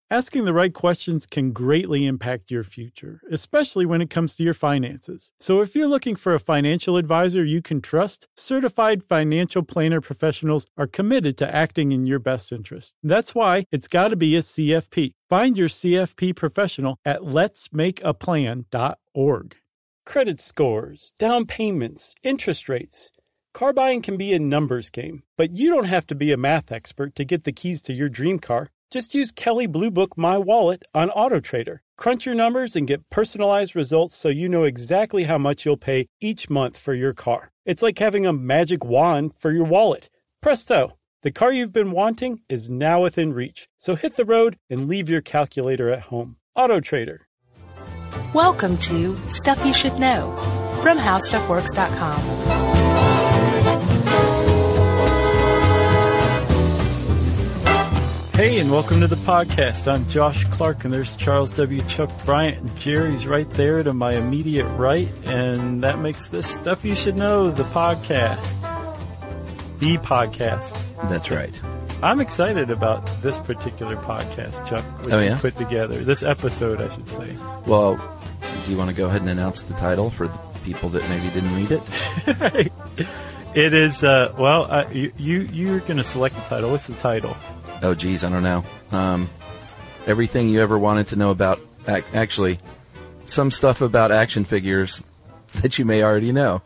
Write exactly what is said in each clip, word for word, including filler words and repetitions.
Asking the right questions can greatly impact your future, especially when it comes to your finances. So if you're looking for a financial advisor you can trust, certified financial planner professionals are committed to acting in your best interest. That's why it's got to be a C F P. Find your C F P professional at lets make a plan dot org. Credit scores, down payments, interest rates. Car buying can be a numbers game, but you don't have to be a math expert to get the keys to your dream car. Just use Kelley Blue Book My Wallet on AutoTrader. Crunch your numbers and get personalized results so you know exactly how much you'll pay each month for your car. It's like having a magic wand for your wallet. Presto! The car you've been wanting is now within reach. So hit the road and leave your calculator at home. AutoTrader. Welcome to Stuff You Should Know from How Stuff Works dot com. Hey, and welcome to the podcast. I'm Josh Clark, and there's Charles W. Chuck Bryant, and Jerry's right there to my immediate right, and that makes this Stuff You Should Know, the podcast. The podcast. That's right. I'm excited about this particular podcast, Chuck, which oh, yeah? you put together. This episode, I should say. Well, do you want to go ahead and announce the title for the people that maybe didn't read it? Right. It is, uh, well, uh, you, you, you're going to select the title. What's the title? Oh, geez, I don't know. Um, everything you ever wanted to know about, ac- actually, some stuff about action figures that you may already know.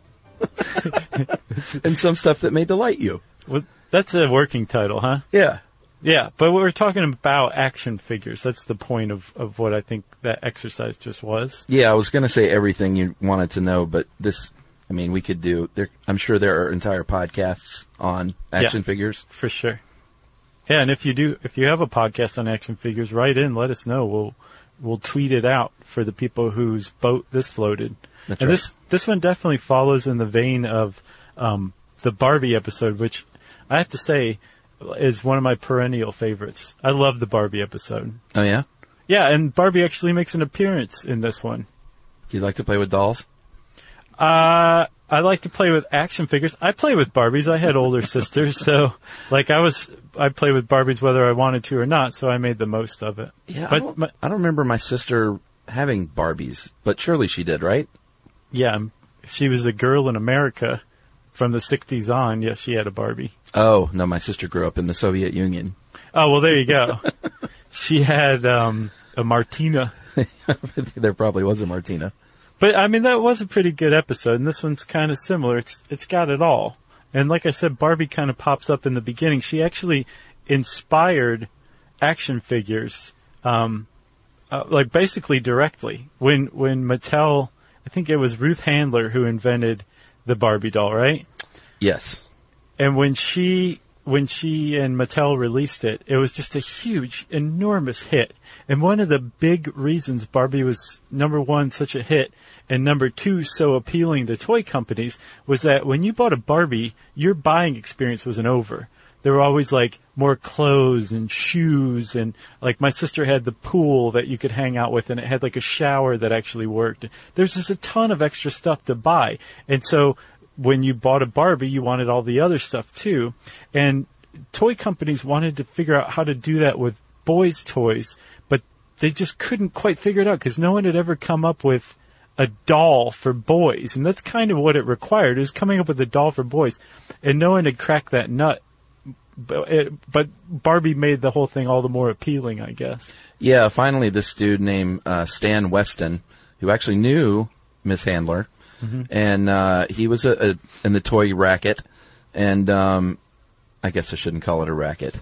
And some stuff that may delight you. Well, that's a working title, huh? Yeah. Yeah, but we're talking about action figures. That's the point of, of what I think that exercise just was. Yeah, I was going to say everything you wanted to know, but this, I mean, we could do, there, I'm sure there are entire podcasts on action yeah, figures. For sure. Yeah, and if you do, if you have a podcast on action figures, write in, let us know. We'll we'll tweet it out for the people whose boat this floated. That's and right. this this one definitely follows in the vein of um, the Barbie episode, which I have to say is one of my perennial favorites. I love the Barbie episode. Oh, yeah? Yeah, and Barbie actually makes an appearance in this one. Do you like to play with dolls? Uh, I like to play with action figures. I play with Barbies. I had older sisters, so like I was, I play with Barbies whether I wanted to or not. So I made the most of it. Yeah, but I don't, my, I don't remember my sister having Barbies, but surely she did, right? Yeah, if she was a girl in America from the sixties on, yes, she had a Barbie. Oh no, my sister grew up in the Soviet Union. Oh well, there you go. She had um, a Martina. There probably was a Martina. But, I mean, that was a pretty good episode, and this one's kind of similar. It's It's got it all. And like I said, Barbie kind of pops up in the beginning. She actually inspired action figures, um, uh, like basically directly. When when Mattel, I think it was Ruth Handler who invented the Barbie doll, right? Yes. And when she when she and Mattel released it, it was just a huge, enormous hit. And one of the big reasons Barbie was, number one, such a hit, and number two, so appealing to toy companies, was that when you bought a Barbie, your buying experience wasn't over. There were always, like, more clothes and shoes, and, like, my sister had the pool that you could hang out with, and it had, like, a shower that actually worked. There's just a ton of extra stuff to buy. And so when you bought a Barbie, you wanted all the other stuff, too. And toy companies wanted to figure out how to do that with boys' toys, but they just couldn't quite figure it out because no one had ever come up with a doll for boys. And that's kind of what it required, is coming up with a doll for boys. And no one had cracked that nut. But, it, but Barbie made the whole thing all the more appealing, I guess. Yeah, finally this dude named uh, Stan Weston, who actually knew Miss Handler, mm-hmm. and uh, he was a, a, in the toy racket, and um, I guess I shouldn't call it a racket.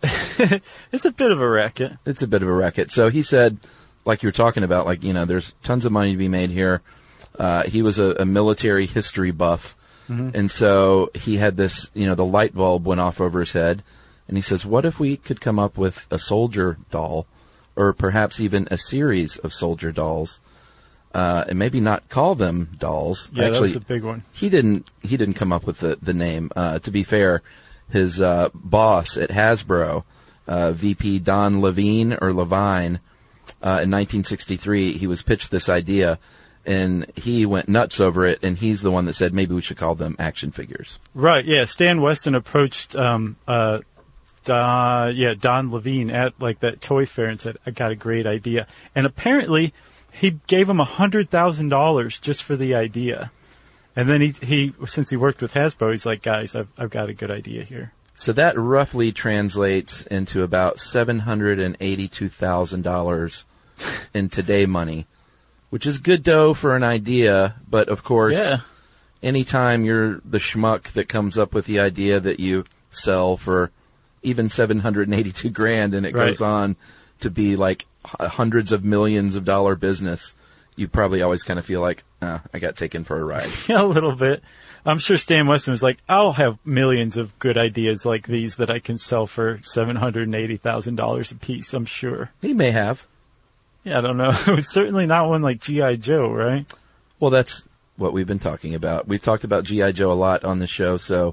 It's a bit of a racket. It's a bit of a racket. So he said, like you were talking about, like, you know, there's tons of money to be made here. Uh, he was a, a military history buff. Mm-hmm. And so he had this, you know, the light bulb went off over his head. And he says, what if we could come up with a soldier doll, or perhaps even a series of soldier dolls, uh, and maybe not call them dolls. Yeah, Actually, that was a big one. He didn't, he didn't come up with the, the name. Uh, to be fair, his, uh, boss at Hasbro, uh, V P Don Levine or Levine, uh, in nineteen sixty-three, he was pitched this idea, and he went nuts over it, and he's the one that said maybe we should call them action figures. Right, yeah. Stan Weston approached, um, uh, uh, yeah, Don Levine at like that toy fair and said, I got a great idea. And apparently he gave him a hundred thousand dollars just for the idea. And then he, he, since he worked with Hasbro, he's like, guys, I've, I've got a good idea here. So that roughly translates into about seven hundred eighty-two thousand dollars in today money, which is good dough for an idea. But of course, yeah. anytime you're the schmuck that comes up with the idea that you sell for even seven hundred eighty-two grand and it Right. goes on to be like h- hundreds of millions of dollar business, you probably always kind of feel like, oh, I got taken for a ride. Yeah, a little bit. I'm sure Stan Weston was like, I'll have millions of good ideas like these that I can sell for seven hundred eighty thousand dollars a piece, I'm sure. He may have. Yeah, I don't know. It was certainly not one like G I. Joe, right? Well, that's what we've been talking about. We've talked about G I. Joe a lot on the show, so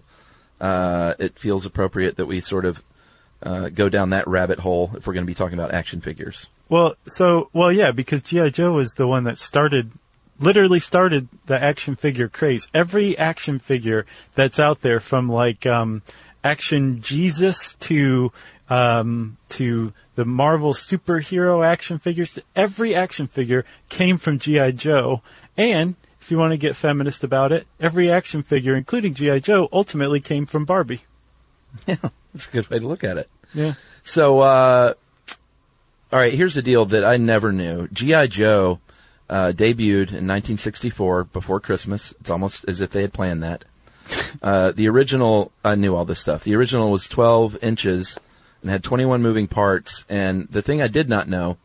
uh, it feels appropriate that we sort of uh, go down that rabbit hole if we're going to be talking about action figures. Well, so, well, yeah, because G I. Joe was the one that started, literally started the action figure craze. Every action figure that's out there, from like um, Action Jesus to um, to the Marvel superhero action figures, every action figure came from G I. Joe. And if you want to get feminist about it, every action figure, including G I. Joe, ultimately came from Barbie. Yeah, that's a good way to look at it. Yeah. So, uh, all right, here's the deal that I never knew. G I. Joe uh, debuted in nineteen sixty-four, before Christmas. It's almost as if they had planned that. Uh, the original, I knew all this stuff. The original was twelve inches and had twenty-one moving parts. And the thing I did not know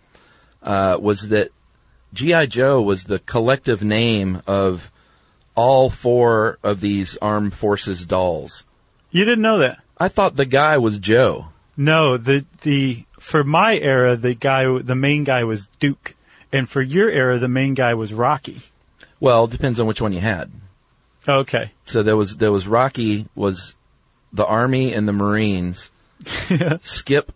uh, was that G I. Joe was the collective name of all four of these armed forces dolls. You didn't know that? I thought the guy was Joe. No, the the for my era, the guy, the main guy was Duke, and for your era, the main guy was Rocky. Well, it depends on which one you had. Okay. So there was there was Rocky was the Army and the Marines. Skip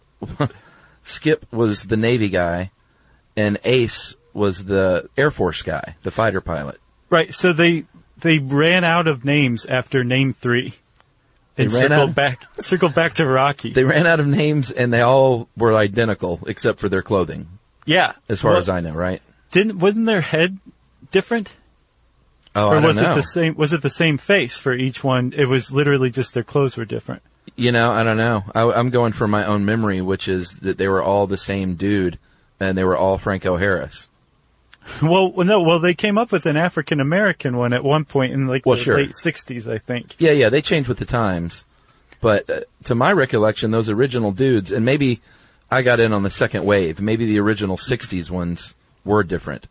Skip was the Navy guy, and Ace was the Air Force guy, the fighter pilot. Right. So they they ran out of names after name three, and They ran circled out- back circled back to Rocky. They ran out of names, and they all were identical except for their clothing, yeah. as far Well, as I know, right? didn't wasn't their head different? Oh, Or I don't was know. it the same? Was it the same face for each one? It was literally just their clothes were different. You know, I don't know. I, I'm going from my own memory, which is that they were all the same dude, and they were all Franco Harris. Well, well, no. Well, they came up with an African American one at one point in like Well, the sure. late sixties, I think. Yeah, yeah, they changed with the times. But uh, to my recollection, those original dudes, and maybe I got in on the second wave, maybe the original sixties ones were different.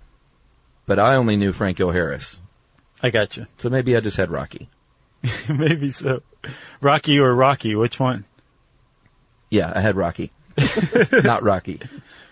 But I only knew Franco Harris. I got you. So maybe I just had Rocky. Maybe so. Rocky or Rocky? Which one? Yeah, I had Rocky. Not Rocky.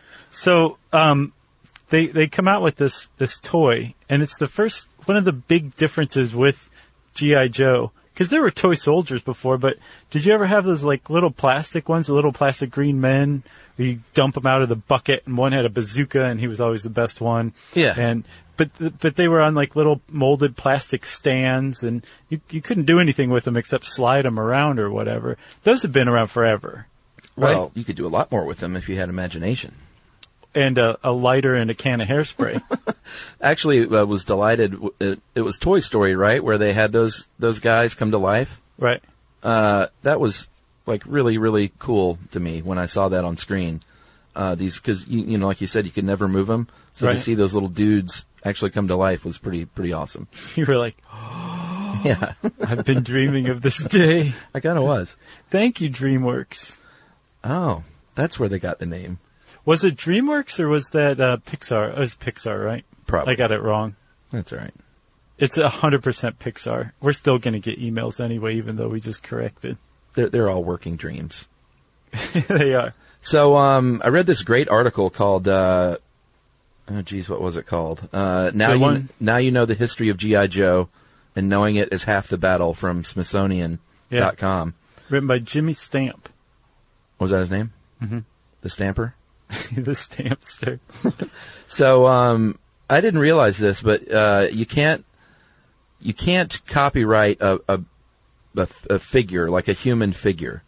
So, um, they they come out with this this toy, and it's the first one of the big differences with G I. Joe, because there were toy soldiers before. But did you ever have those like little plastic ones, the little plastic green men, where you dump them out of the bucket, and one had a bazooka, and he was always the best one. Yeah. And but but they were on like little molded plastic stands, and you you couldn't do anything with them except slide them around or whatever. Those have been around forever. Right? Well, you could do a lot more with them if you had imagination. And a, a lighter and a can of hairspray. Actually, I was delighted. It, it was Toy Story, right, where they had those those guys come to life. Right. Uh, that was like really, really cool to me when I saw that on screen. Uh, these, because you, you know, like you said, you could never move them. So Right. to see those little dudes actually come to life was pretty, pretty awesome. You were like, Yeah, I've been dreaming of this day. I kind of was. Thank you, DreamWorks. Oh, that's where they got the name. Was it DreamWorks or was that uh, Pixar? It was Pixar, right? Probably. I got it wrong. That's all right. It's one hundred percent Pixar. We're still going to get emails anyway, even though we just corrected. They're they're all working dreams. They are. So, um, I read this great article called, uh, oh geez, what was it called? Uh, now The you, one- now you know the history of G I. Joe, and knowing it is half the battle, from Smithsonian dot com. Written by Jimmy Stamp. Was that his name? Mm-hmm. The Stamper? The Stampster. So, um, I didn't realize this, but, uh, you can't, you can't copyright a, a, a, a figure, like a human figure.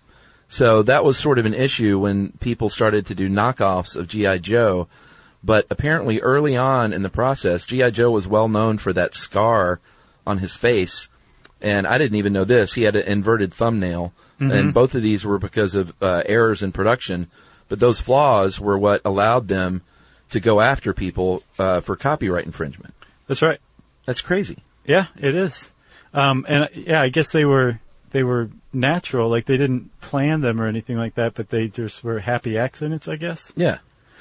So that was sort of an issue when people started to do knockoffs of G I. Joe. But apparently early on in the process, G I. Joe was well known for that scar on his face. And I didn't even know this. He had an inverted thumbnail. Mm-hmm. And both of these were because of uh, errors in production. But those flaws were what allowed them to go after people uh, for copyright infringement. That's right. That's crazy. Yeah, it is. Um, and yeah, I guess they were they were natural, like they didn't plan them or anything like that, but they just were happy accidents, I guess. Yeah.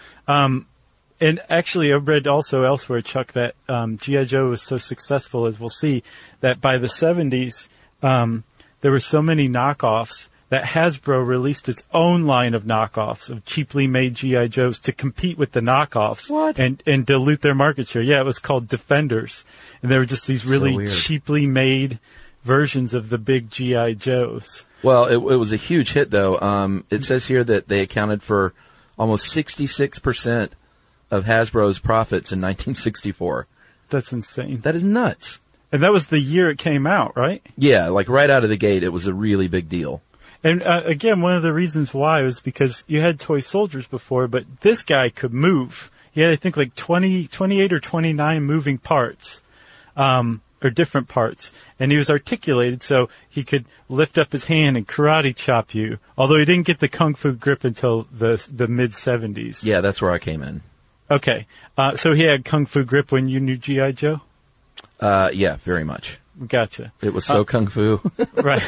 Um, and actually, I've read also elsewhere, Chuck, that um, G I. Joe was so successful, as we'll see, that by the seventies, um, there were so many knockoffs that Hasbro released its own line of knockoffs of cheaply made G I. Joes to compete with the knockoffs What? and and dilute their market share. Yeah, it was called Defenders, and they were just these really So cheaply made versions of the big G I. Joes. Well, it, it was a huge hit, though. Um, it says here that they accounted for almost sixty-six percent of Hasbro's profits in nineteen sixty-four. That's insane. That is nuts. And that was the year it came out, right? Yeah, like right out of the gate, it was a really big deal. And uh, again, one of the reasons why was because you had toy soldiers before, but this guy could move. He had, I think, like twenty, twenty-eight or twenty-nine moving parts, um, or different parts. And he was articulated, so he could lift up his hand and karate chop you. Although he didn't get the kung fu grip until the the mid seventies. Yeah, that's where I came in. Okay. Uh, so he had kung fu grip when you knew G I. Joe? Uh, yeah, very much. Gotcha. It was so Uh, kung fu. Right.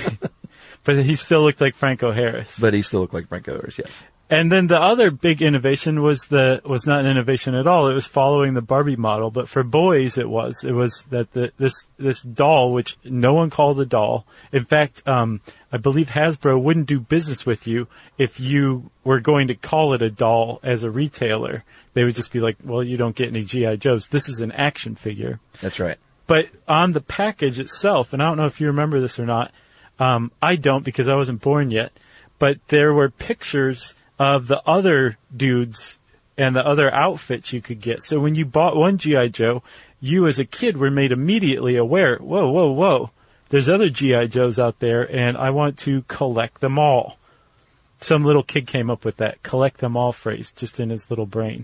But he still looked like Franco Harris. But he still looked like Frank Overs, yes. And then the other big innovation was the was not an innovation at all. It was following the Barbie model, but for boys it was. It was that the, this this doll, which no one called a doll. In fact, um, I believe Hasbro wouldn't do business with you if you were going to call it a doll as a retailer. They would just be like, "Well, you don't get any G I. Joes. This is an action figure." That's right. But on the package itself, and I don't know if you remember this or not. Um, I don't because I wasn't born yet, but there were pictures of the other dudes and the other outfits you could get. So when you bought one G I. Joe, you as a kid were made immediately aware, whoa, whoa, whoa, there's other G I. Joes out there and I want to collect them all. Some little kid came up with that collect them all phrase just in his little brain.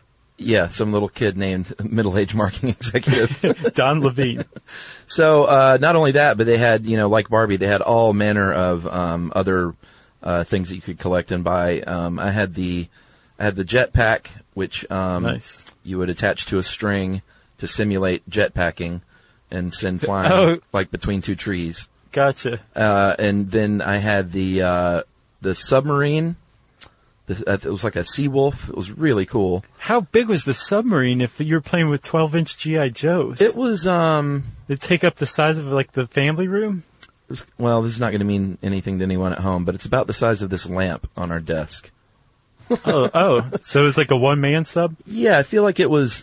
Yeah, some little kid named middle-aged marketing executive. Don Levine. So, uh, not only that, but they had, you know, like Barbie, they had all manner of, um, other, uh, things that you could collect and buy. Um, I had the, I had the jetpack, which, um, Nice. you would attach to a string to simulate jetpacking and send flying, Oh. like between two trees. Gotcha. Uh, and then I had the, uh, the submarine. The, uh, it was like a sea wolf. It was really cool. How big was the submarine if you were playing with twelve-inch G I. Joes? It was, um, It'd take up the size of, like, the family room? it was, well, this is not going to mean anything to anyone at home, but it's about the size of this lamp on our desk. oh, oh. So it was like a one-man sub? Yeah, I feel like it was,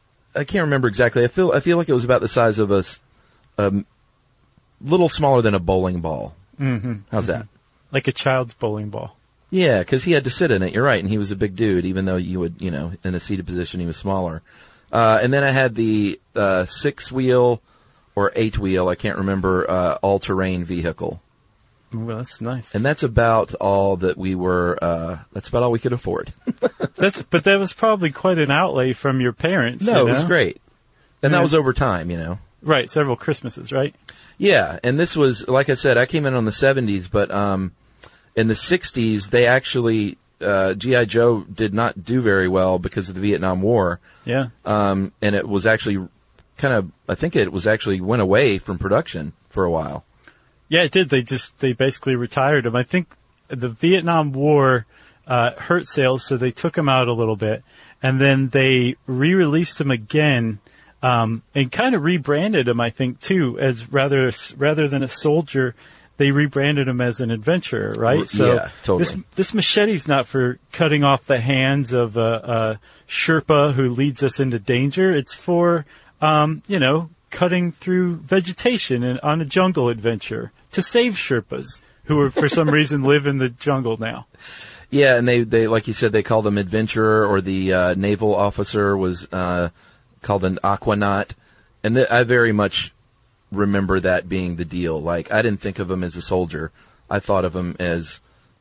I can't remember exactly. I feel, I feel like it was about the size of a, s- a m- little smaller than a bowling ball. Mm-hmm. How's that? Like a child's bowling ball. Yeah, because he had to sit in it. You're right, and he was a big dude, even though you would, you know, in a seated position, he was smaller. Uh, and then I had the uh, six-wheel or eight-wheel, I can't remember, uh, all-terrain vehicle. Well, that's nice. And that's about all that we were, uh, that's about all we could afford. that's But that was probably quite an outlay from your parents. No, you it was know? great. And Yeah. that was over time, you know. Right, several Christmases, right? Yeah, and this was, like I said, I came in on the seventies, but um, in the sixties, they actually, uh, G I. Joe did not do very well because of the Vietnam War. Yeah. Um, and it was actually kind of, I think it was actually went away from production for a while. Yeah, it did. They just, they basically retired him. I think the Vietnam War uh, hurt sales, so they took him out a little bit. And then they re-released him again um, and kind of rebranded him, I think, too, as rather rather than a soldier, they rebranded him as an adventurer, right? So Yeah, totally. this, this machete's not for cutting off the hands of a, a Sherpa who leads us into danger. It's for, um, you know, cutting through vegetation and on a jungle adventure to save Sherpas who are, for some reason, live in the jungle now. Yeah, and they, they like you said, they called him adventurer, or the uh, naval officer was uh, called an aquanaut. And th- I very much remember that being the deal. Like, I didn't think of him as a soldier. I thought of him as,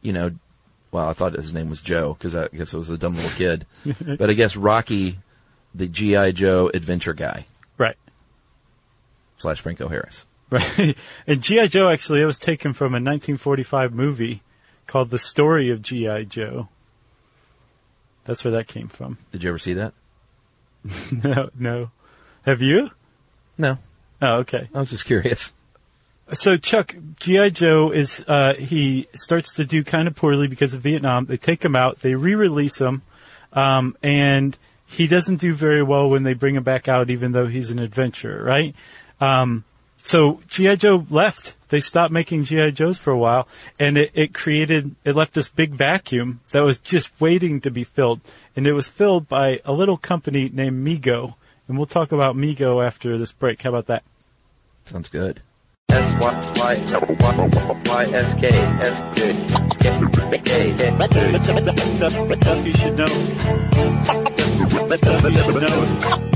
you know, well, I thought his name was Joe because I guess it was a dumb little kid. But I guess Rocky, the G I. Joe adventure guy. Right. Slash Franco Harris. Right. And G I. Joe, actually, it was taken from a nineteen forty-five movie called The Story of G I. Joe. That's where that came from. Did you ever see that? No, no. Have you? No. Oh, okay. I was just curious. So, Chuck, G I. Joe is, uh, he starts to do kind of poorly because of Vietnam. They take him out, they re-release him, um, and he doesn't do very well when they bring him back out, even though he's an adventurer, right? Um, so G I. Joe left. They stopped making G I. Joes for a while, and it, it created, it left this big vacuum that was just waiting to be filled. And it was filled by a little company named Mego. And we'll talk about Mego after this break. How about that? Sounds good. S Y Y Y S K S J K Stuff you should know. Stuff you should know.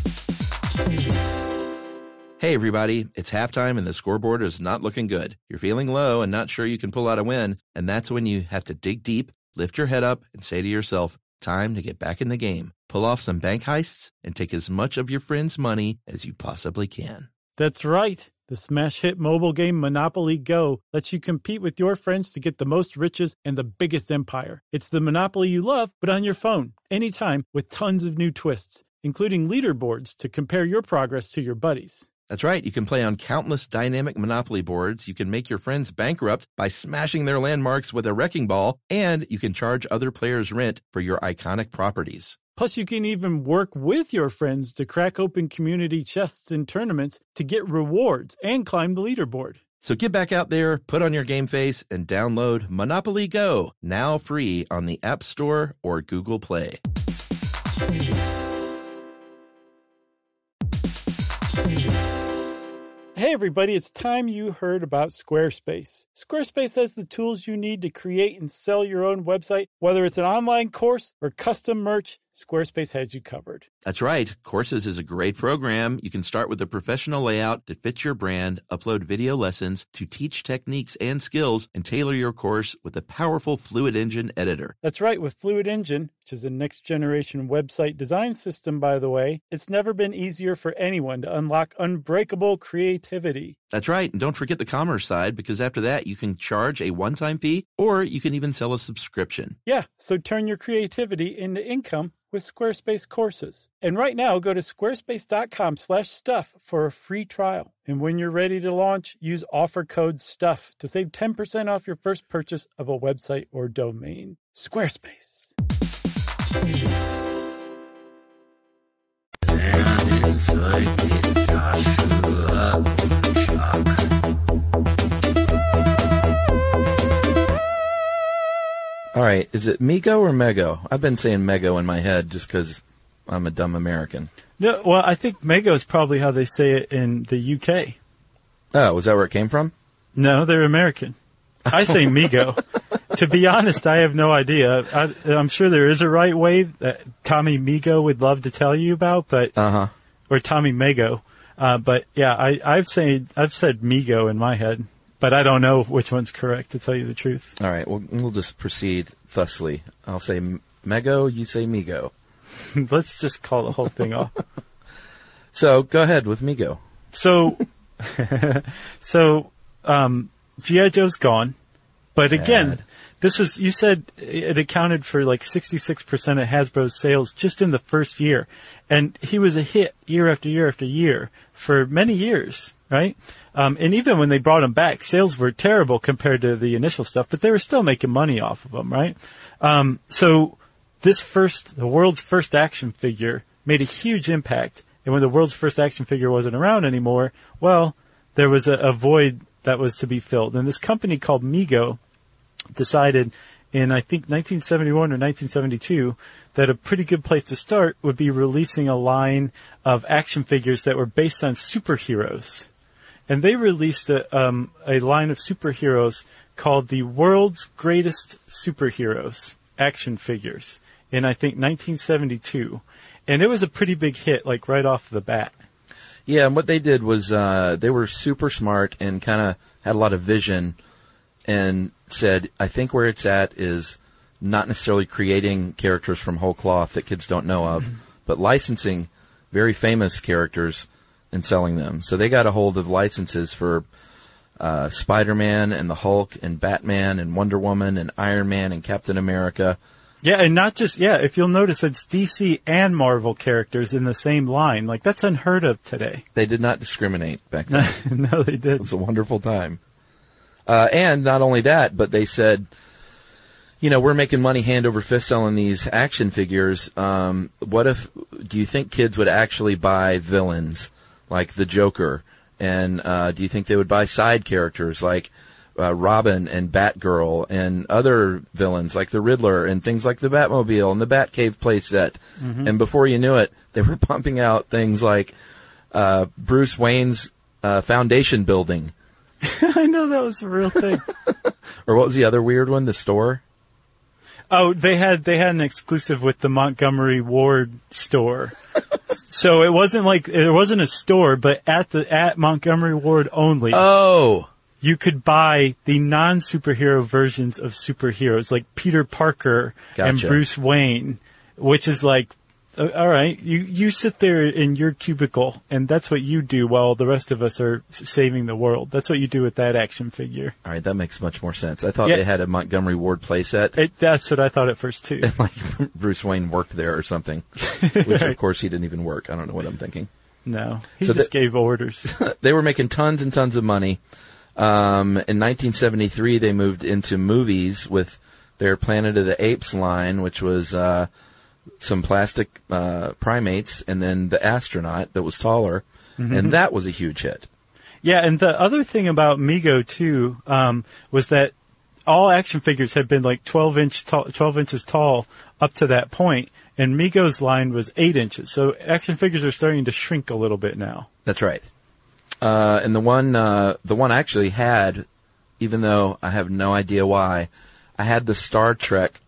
Hey everybody, it's halftime and the scoreboard is not looking good. You're feeling low and not sure you can pull out a win, and that's when you have to dig deep, lift your head up, and say to yourself, time to get back in the game. Pull off some bank heists and take as much of your friends' money as you possibly can. That's right. The smash hit mobile game Monopoly Go lets you compete with your friends to get the most riches and the biggest empire. It's the Monopoly you love, but on your phone, anytime, with tons of new twists, including leaderboards to compare your progress to your buddies. That's right. You can play on countless dynamic Monopoly boards. You can make your friends bankrupt by smashing their landmarks with a wrecking ball, and you can charge other players rent for your iconic properties. Plus, you can even work with your friends to crack open community chests in tournaments to get rewards and climb the leaderboard. So get back out there, put on your game face, and download Monopoly Go, now free on the App Store or Google Play. Hey everybody, it's time you heard about Squarespace. Squarespace has the tools you need to create and sell your own website. Whether it's an online course or custom merch, Squarespace has you covered. That's right. Courses is a great program. You can start with a professional layout that fits your brand, upload video lessons to teach techniques and skills, and tailor your course with a powerful Fluid Engine editor. That's right. With Fluid Engine, which is a next-generation website design system, by the way, it's never been easier for anyone to unlock unbreakable creativity. That's right. And don't forget the commerce side, because after that, you can charge a one-time fee, or you can even sell a subscription. Yeah, so turn your creativity into income with Squarespace courses. And right now, go to squarespace.com slash stuff for a free trial. And when you're ready to launch, use offer code STUFF to save ten percent off your first purchase of a website or domain. Squarespace. All right, is it Mego or Mego? I've been saying Mego in my head just because I'm a dumb American. No, well, I think Mego is probably how they say it in the U K. Oh, was that where it came from? No, they're American. I say Mego. To be honest, I have no idea. I, I'm sure there is a right way that Tommy Mego would love to tell you about, but uh-huh. or Tommy Mego. Uh, but yeah, I, I've said I've said Mego in my head. But I don't know which one's correct, to tell you the truth. All right, well, we'll just proceed thusly. I'll say Mego, you say Mego. Let's just call the whole thing off. So, go ahead with Mego. So, so um, G I. Joe's gone. But Sad. Again, this was, you said it accounted for like sixty-six percent of Hasbro's sales just in the first year. And he was a hit year after year after year for many years, right? Um, and even when they brought him back, sales were terrible compared to the initial stuff, but they were still making money off of them, right? Um, so this first, the world's first action figure made a huge impact. And when the world's first action figure wasn't around anymore, well, there was a, a void that was to be filled. And this company called Mego decided in, I think, nineteen seventy-one or nineteen seventy-two that a pretty good place to start would be releasing a line of action figures that were based on superheroes. And they released a, um, a line of superheroes called the World's Greatest Superheroes action figures in, I think, nineteen seventy-two. And it was a pretty big hit, like right off the bat. Yeah, and what they did was uh, they were super smart and kind of had a lot of vision. and said, I think where it's at is not necessarily creating characters from whole cloth that kids don't know of, but licensing very famous characters and selling them. So they got a hold of licenses for uh, Spider-Man and the Hulk and Batman and Wonder Woman and Iron Man and Captain America. Yeah, and not just, yeah, if you'll notice, it's D C and Marvel characters in the same line. Like, that's unheard of today. They did not discriminate back then. No, they It didn't. was a wonderful time. Uh, and not only that, but they said, you know, we're making money hand over fist selling these action figures. Um, what if, do you think kids would actually buy villains like the Joker? And uh, do you think they would buy side characters like uh, Robin and Batgirl and other villains like the Riddler and things like the Batmobile and the Batcave playset? Mm-hmm. And before you knew it, they were pumping out things like uh, Bruce Wayne's uh, foundation building. I know that was a real thing. Or what was the other weird one? The store? Oh, they had they had an exclusive with the Montgomery Ward store. So it wasn't like it wasn't a store, but at the at Montgomery Ward only, Oh, you could buy the non-superhero versions of superheroes like Peter Parker and Gotcha. Bruce Wayne, which is like, uh, all right, you you sit there in your cubicle and that's what you do while the rest of us are saving the world. That's what you do with that action figure. all right, that makes much more sense. I thought Yeah. they had a Montgomery Ward playset. It, that's what I thought at first too. Like Bruce Wayne worked there or something, which of course he didn't even work. I don't know what I'm thinking. No, he So just the- gave orders. They were making tons and tons of money. Um, in nineteen seventy-three, they moved into movies with their Planet of the Apes line, which was uh, some plastic uh, primates, and then the astronaut that was taller, and that was a huge hit. Yeah, and the other thing about Mego too um, was that all action figures had been like twelve inch tall, twelve inches tall up to that point, and Mego's line was eight inches. So action figures are starting to shrink a little bit now. That's right. Uh, and the one, uh, the one I actually had, even though I have no idea why, I had the Star Trek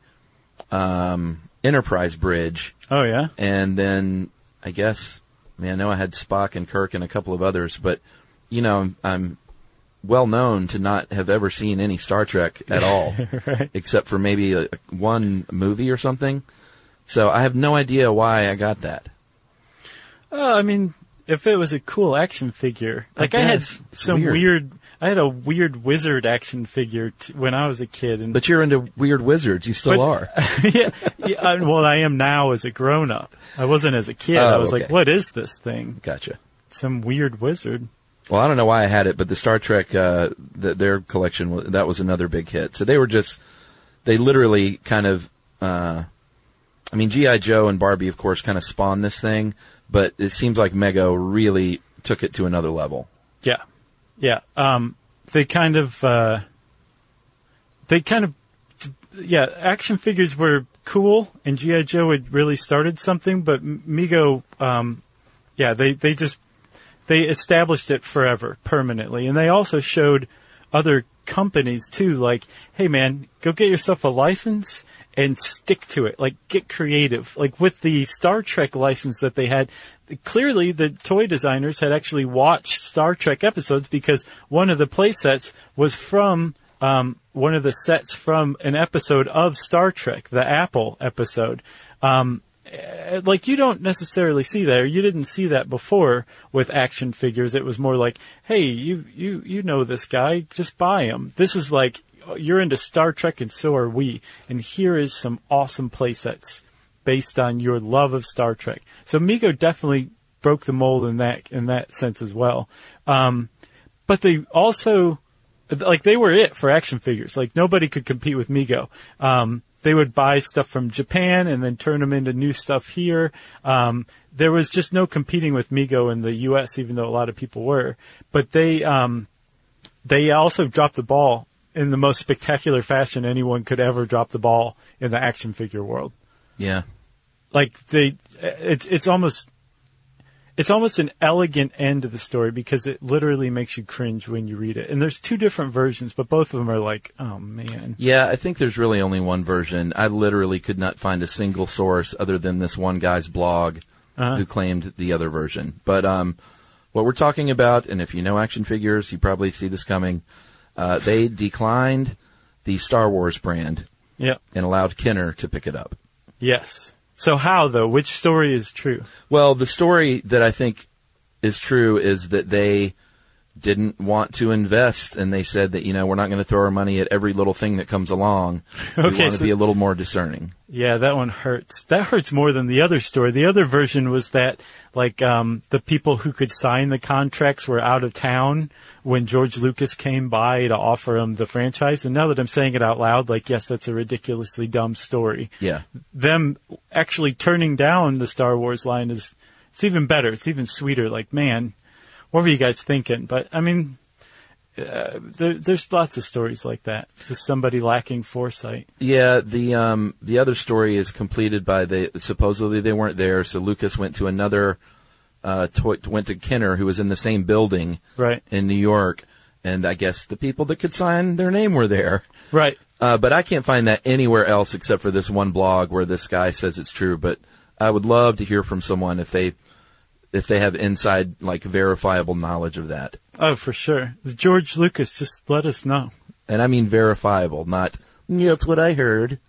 um, Enterprise bridge, Oh yeah, and then I guess, I mean, I know I had Spock and Kirk and a couple of others, but you know, I'm, I'm well known to not have ever seen any Star Trek at all, right. except for maybe a, one movie or something. So I have no idea why I got that. Oh, I mean, if it was a cool action figure, I like I, had guess. It's some weird. weird. I had a weird wizard action figure t- when I was a kid, and But you're into weird wizards. You still But- are. yeah, yeah, I- well, I am now as a grown up. I wasn't as a kid. Oh, I was okay. like, what is this thing? Gotcha. Some weird wizard. Well, I don't know why I had it, but the Star Trek, uh, the, their collection, wa- that was another big hit. So they were just, they literally kind of, uh, I mean, G I. Joe and Barbie, of course, kind of spawned this thing, but it seems like Mego really took it to another level. Yeah, yeah. Um, they kind of, uh, they kind of, yeah. Action figures were cool, and G I. Joe had really started something. But Mego, um, yeah, they they just they established it forever, permanently, and they also showed other companies too. Like, hey, man, go get yourself a license and stick to it. Like, get creative. Like with the Star Trek license that they had. Clearly, the toy designers had actually watched Star Trek episodes because one of the play sets was from um, one of the sets from an episode of Star Trek, the Apple episode. Um, eh, like, you don't necessarily see that, or you didn't see that before with action figures. It was more like, hey, you, you, you know this guy, just buy him. This is like, you're into Star Trek and so are we, and here is some awesome play sets based on your love of Star Trek. So Mego definitely broke the mold in that in that sense as well. Um, but they also, like, they were it for action figures. Like, nobody could compete with Mego. Um, they would buy stuff from Japan and then turn them into new stuff here. Um, there was just no competing with Mego in the U S, even though a lot of people were. But they um, they also dropped the ball in the most spectacular fashion anyone could ever drop the ball in the action figure world. Yeah. Like, they, it's it's almost, it's almost an elegant end to the story because it literally makes you cringe when you read it. And there's two different versions, but both of them are like, oh man. Yeah, I think there's really only one version. I literally could not find a single source other than this one guy's blog Uh-huh. who claimed the other version. But um, what we're talking about, and if you know action figures, you probably see this coming, Uh, they declined the Star Wars brand Yep. and allowed Kenner to pick it up. Yes. So how, though? Which story is true? Well, the story that I think is true is that they didn't want to invest, and they said that, you know, we're not going to throw our money at every little thing that comes along. We Okay, want to so- be a little more discerning. Yeah, that one hurts. That hurts more than the other story. The other version was that, like, um, the people who could sign the contracts were out of town when George Lucas came by to offer them the franchise. And now that I'm saying it out loud, like, yes, that's a ridiculously dumb story. Yeah. Them actually turning down the Star Wars line is, it's even better. It's even sweeter. Like, man, what were you guys thinking? But, I mean, uh, there, there's lots of stories like that. Just somebody lacking foresight. Yeah, the um, the other story is completed by the supposedly they weren't there, so Lucas went to another uh, toy, went to Kenner, who was in the same building Right. in New York, and I guess the people that could sign their name were there. Right. Uh, but I can't find that anywhere else except for this one blog where this guy says it's true. But I would love to hear from someone if they if they have inside, like, verifiable knowledge of that. Oh, for sure. George Lucas, just let us know. And I mean verifiable, not, yeah, that's what I heard.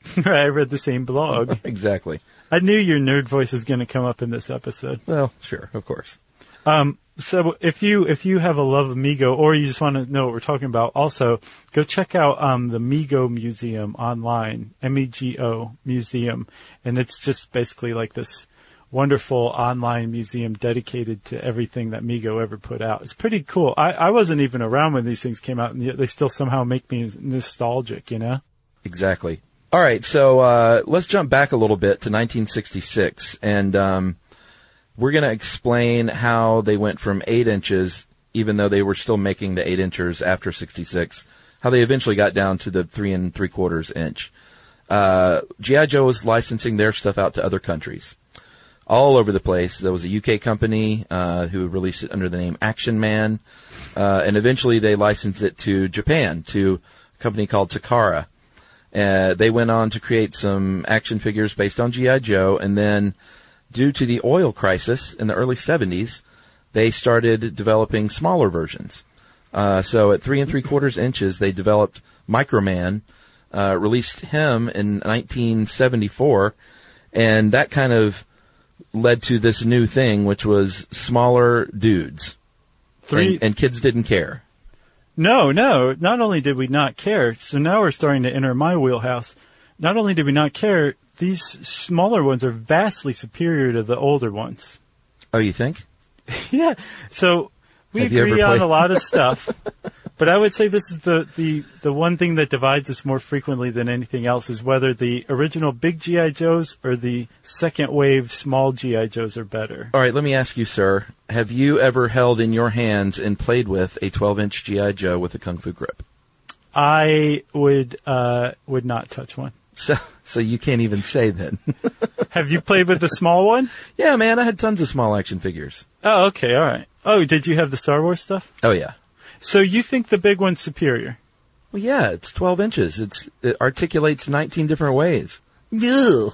I read the same blog. Exactly. I knew your nerd voice was going to come up in this episode. Well, sure, of course. Um, so if you if you have a love of Mego, or you just want to know what we're talking about, also go check out um, the Mego Museum online, M E G O Museum, and it's just basically like this wonderful online museum dedicated to everything that Mego ever put out. It's pretty cool. I, I wasn't even around when these things came out, and yet they still somehow make me nostalgic, you know? Exactly. All right, so uh, let's jump back a little bit to nineteen sixty-six, and um, we're going to explain how they went from eight inches, even though they were still making the eight inchers after sixty-six, how they eventually got down to the three and three quarters inch. Uh, G I. Joe was licensing their stuff out to other countries, all over the place. There was a U K company uh, who released it under the name Action Man, uh, and eventually they licensed it to Japan, to a company called Takara. Uh, they went on to create some action figures based on G I. Joe, and then due to the oil crisis in the early seventies, they started developing smaller versions. Uh, so at three and three quarters inches, they developed Microman, uh, released him in nineteen seventy-four, and that kind of led to this new thing, which was smaller dudes. Three. And, and kids didn't care. No, no. Not only did we not care, so now we're starting to enter my wheelhouse. Not only did we not care, these smaller ones are vastly superior to the older ones. Oh, you think? Yeah. So we Have you agree ever on played- a lot of stuff, but I would say this is the, the, the one thing that divides us more frequently than anything else is whether the original big G I. Joes or the second wave small G I. Joes are better. All right, let me ask you, sir. Have you ever held in your hands and played with a twelve inch G I. Joe with a Kung Fu grip? I would uh, would not touch one. So, so you can't even say then. Have you played with the small one? Yeah, man, I had tons of small action figures. Oh, okay, all right. Oh, did you have the Star Wars stuff? Oh, yeah. So you think the big one's superior? Well, yeah, it's twelve inches. It's, it articulates nineteen different ways. Yeah.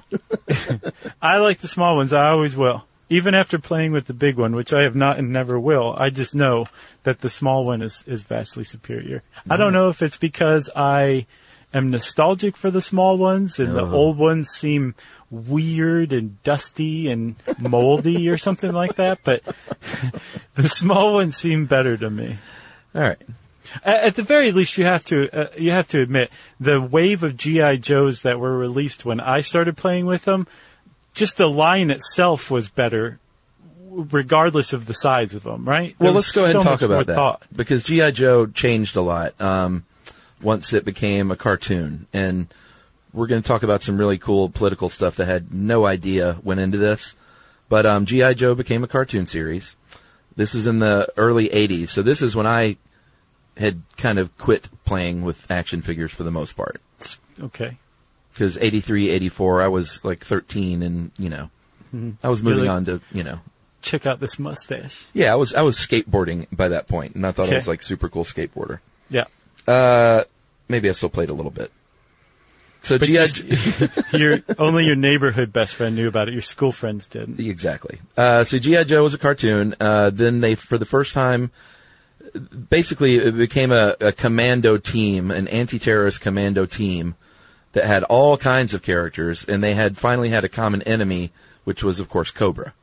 I like the small ones. I always will. Even after playing with the big one, which I have not and never will, I just know that the small one is, is vastly superior. I don't know if it's because I am nostalgic for the small ones and the Oh. old ones seem weird and dusty and moldy or something like that, but the small ones seem better to me. All right. At at the very least, you have to uh, you have to admit the wave of G I. Joes that were released when I started playing with them, just the line itself was better, regardless of the size of them. Right? Well, There let's was go ahead so and talk much more about that. thought. Because G I. Joe changed a lot um, once it became a cartoon. And we're going to talk about some really cool political stuff that had no idea went into this. But um, G I. Joe became a cartoon series. This was in the early eighties. So this is when I had kind of quit playing with action figures for the most part. Okay. Because eighty-three, eighty-four, I was like thirteen, and, you know, I was moving Really? on to, you know. Check out this mustache. Yeah, I was I was skateboarding by that point, and I thought I Okay. was like super cool skateboarder. Yeah. Uh, maybe I still played a little bit. So But G I. just, your only your neighborhood best friend knew about it. Your school friends didn't. Exactly. Uh, so G I. Joe was a cartoon. Uh, then they, for the first time, basically it became a, a commando team, an anti-terrorist commando team that had all kinds of characters, and they had finally had a common enemy, which was, of course, Cobra.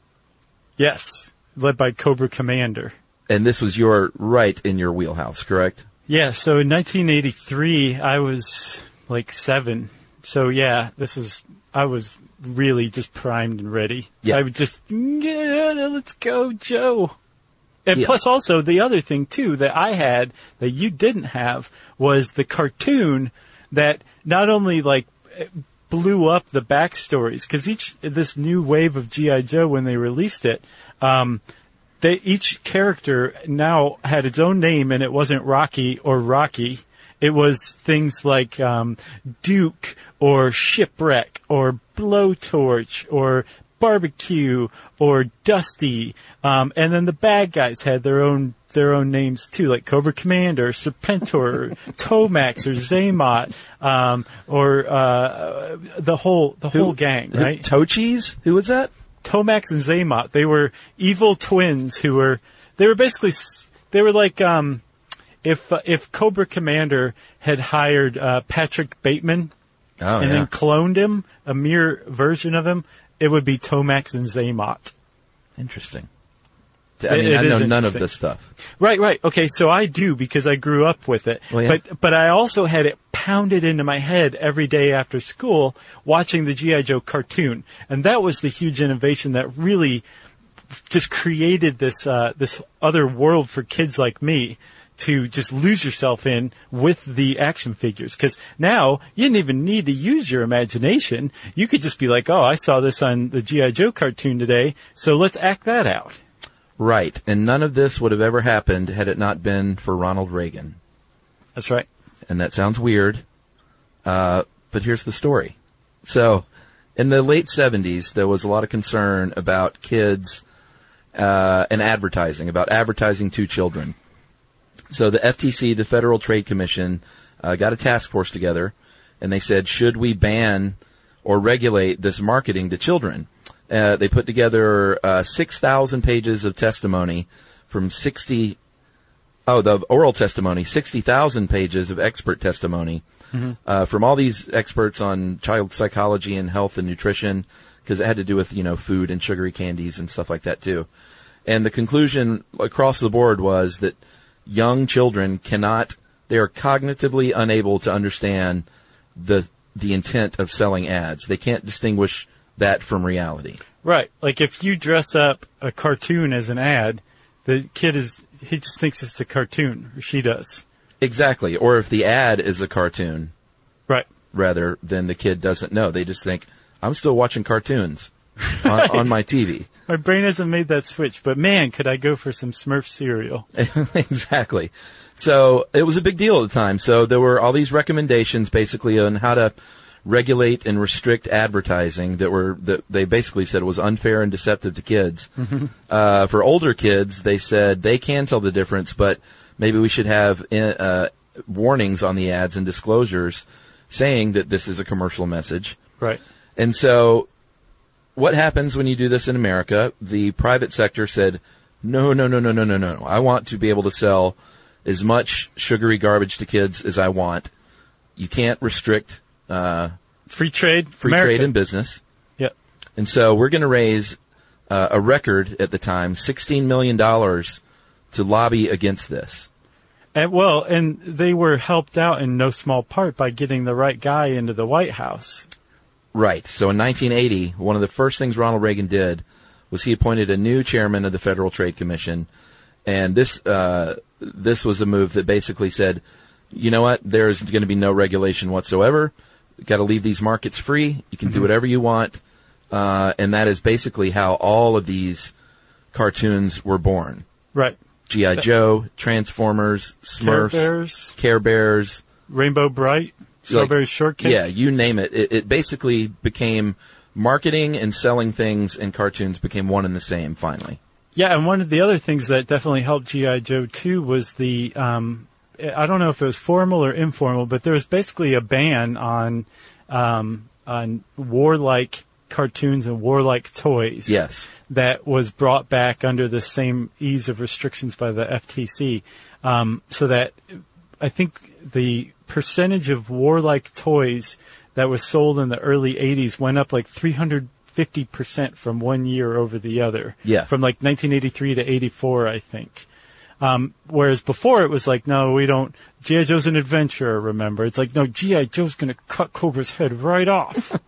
Yes, led by Cobra Commander. And this was your right in your wheelhouse, correct? Yeah, so in nineteen eighty-three, I was like seven. So yeah, this was, I was really just primed and ready. Yeah. I would just, yeah, let's go, Joe. And Yeah. plus also, the other thing too that I had that you didn't have was the cartoon that not only like blew up the backstories, because each, this new wave of G I. Joe, when they released it, um, they, each character now had its own name, and it wasn't Rocky or Rocky. It was things like um, Duke or Shipwreck or Blowtorch or Barbecue or Dusty, um, and then the bad guys had their own their own names too, like Cobra Commander, Serpentor, Tomax, or Zaymot, um, or uh, the whole the whole gang, Who- right? Tochis? Who was that? Tomax and Zaymot. They were evil twins who were, they were basically, s- they were like, um, if, uh, if Cobra Commander had hired, uh, Patrick Bateman Oh, and yeah. then cloned him, a mere version of him, it would be Tomax and Zaymot. Interesting. I It- mean, it I is know none of interesting. this stuff. Right, right. Okay, so I do because I grew up with it. Well, yeah. But but I also had it pounded into my head every day after school watching the G I. Joe cartoon. And that was the huge innovation that really just created this uh, this other world for kids like me to just lose yourself in with the action figures. Because now you didn't even need to use your imagination. You could just be like, oh, I saw this on the G I. Joe cartoon today, so let's act that out. Right. And none of this would have ever happened had it not been for Ronald Reagan. That's right. And that sounds weird, uh, but here's the story. So, in the late seventies, there was a lot of concern about kids uh, and advertising, about advertising to children. So the F T C, the Federal Trade Commission, uh, got a task force together, and they said, should we ban or regulate this marketing to children? Uh, they put together uh, six thousand pages of testimony from sixty, oh, the oral testimony, sixty thousand pages of expert testimony Mm-hmm. uh, from all these experts on child psychology and health and nutrition, because it had to do with, you know, food and sugary candies and stuff like that too. And the conclusion across the board was that young children cannot, they are cognitively unable to understand the the intent of selling ads. They can't distinguish that from reality. Right. Like if you dress up a cartoon as an ad, the kid is, he just thinks it's a cartoon, or she does. Exactly. Or if the ad is a cartoon, Right. rather than the kid doesn't know. They just think, I'm still watching cartoons on, on my T V. My brain hasn't made that switch, but man, could I go for some Smurf cereal. Exactly. So it was a big deal at the time. So there were all these recommendations basically on how to regulate and restrict advertising that were, that they basically said it was unfair and deceptive to kids. Uh, for older kids, they said they can tell the difference, but maybe we should have uh, warnings on the ads and disclosures saying that this is a commercial message. Right. And so what happens when you do this in America? The private sector said, no, no, no, no, no, no, no. I want to be able to sell as much sugary garbage to kids as I want. You can't restrict uh, Free trade. free America. trade in business. Yep. And so we're going to raise uh, a record at the time, sixteen million dollars to lobby against this. And well, and they were helped out in no small part by getting the right guy into the White House. Right. So in nineteen eighty, one of the first things Ronald Reagan did was he appointed a new chairman of the Federal Trade Commission. And this, uh, this was a move that basically said, you know what, there's going to be no regulation whatsoever. Got to leave these markets free. You can do whatever you want. Uh, and that is basically how all of these cartoons were born. Right. G I. Joe, Transformers, Care Smurfs, Bears, Care Bears. Rainbow Bright, Strawberry Shortcake. Yeah, you name it. it. It basically became marketing and selling things, and cartoons became one and the same finally. Yeah, and one of the other things that definitely helped G I. Joe too was the, um, I don't know if it was formal or informal, but there was basically a ban on, um, on warlike cartoons and warlike toys. Yes. That was brought back under the same ease of restrictions by the F T C. Um, so that I think the percentage of warlike toys that was sold in the early eighties went up like three hundred fifty percent from one year over the other. Yeah. From like nineteen eighty-three to eighty-four, I think. Um, whereas before it was like, no, we don't, G I. Joe's an adventurer, remember? It's like, no, G I. Joe's going to cut Cobra's head right off.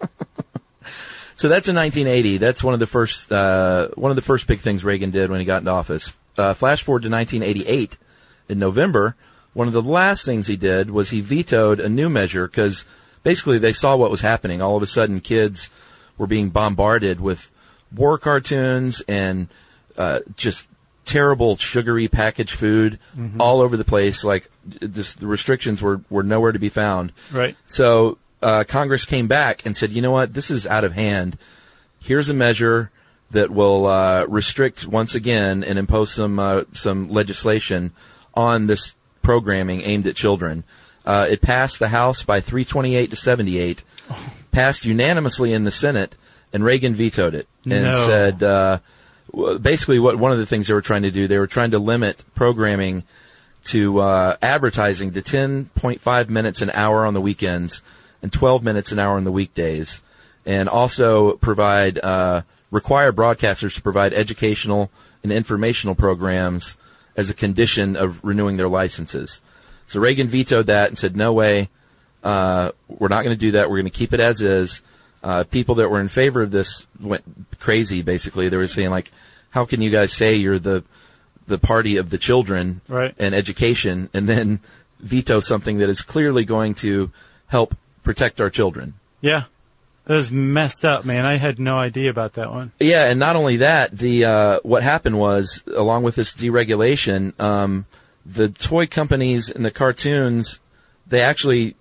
So that's in nineteen eighty. That's one of the first, uh, one of the first big things Reagan did when he got into office. Uh, flash forward to nineteen eighty-eight. In November, one of the last things he did was he vetoed a new measure because basically they saw what was happening. All of a sudden, kids were being bombarded with war cartoons and uh, just terrible sugary packaged food mm-hmm. all over the place. Like just the restrictions were, were nowhere to be found. Right. So uh, Congress came back and said, you know what, this is out of hand. Here's a measure that will uh, restrict once again and impose some uh, some legislation on this programming aimed at children. Uh, it passed the House by three twenty-eight to seventy-eight, oh. passed unanimously in the Senate, and Reagan vetoed it and no. said, uh, basically what one of the things they were trying to do, they were trying to limit programming to uh, advertising to ten point five minutes an hour on the weekends and twelve minutes an hour on the weekdays, and also provide uh, require broadcasters to provide educational and informational programs as a condition of renewing their licenses. So Reagan vetoed that and said, no way, uh, we're not going to do that. We're going to keep it as is. Uh, people that were in favor of this went crazy, basically. They were saying, like, how can you guys say you're the the party of the children right. and education and then veto something that is clearly going to help protect our children? Yeah. That was messed up, man. I had no idea about that one. Yeah, and not only that, the uh, what happened was, along with this deregulation, um, the toy companies and the cartoons, they actually,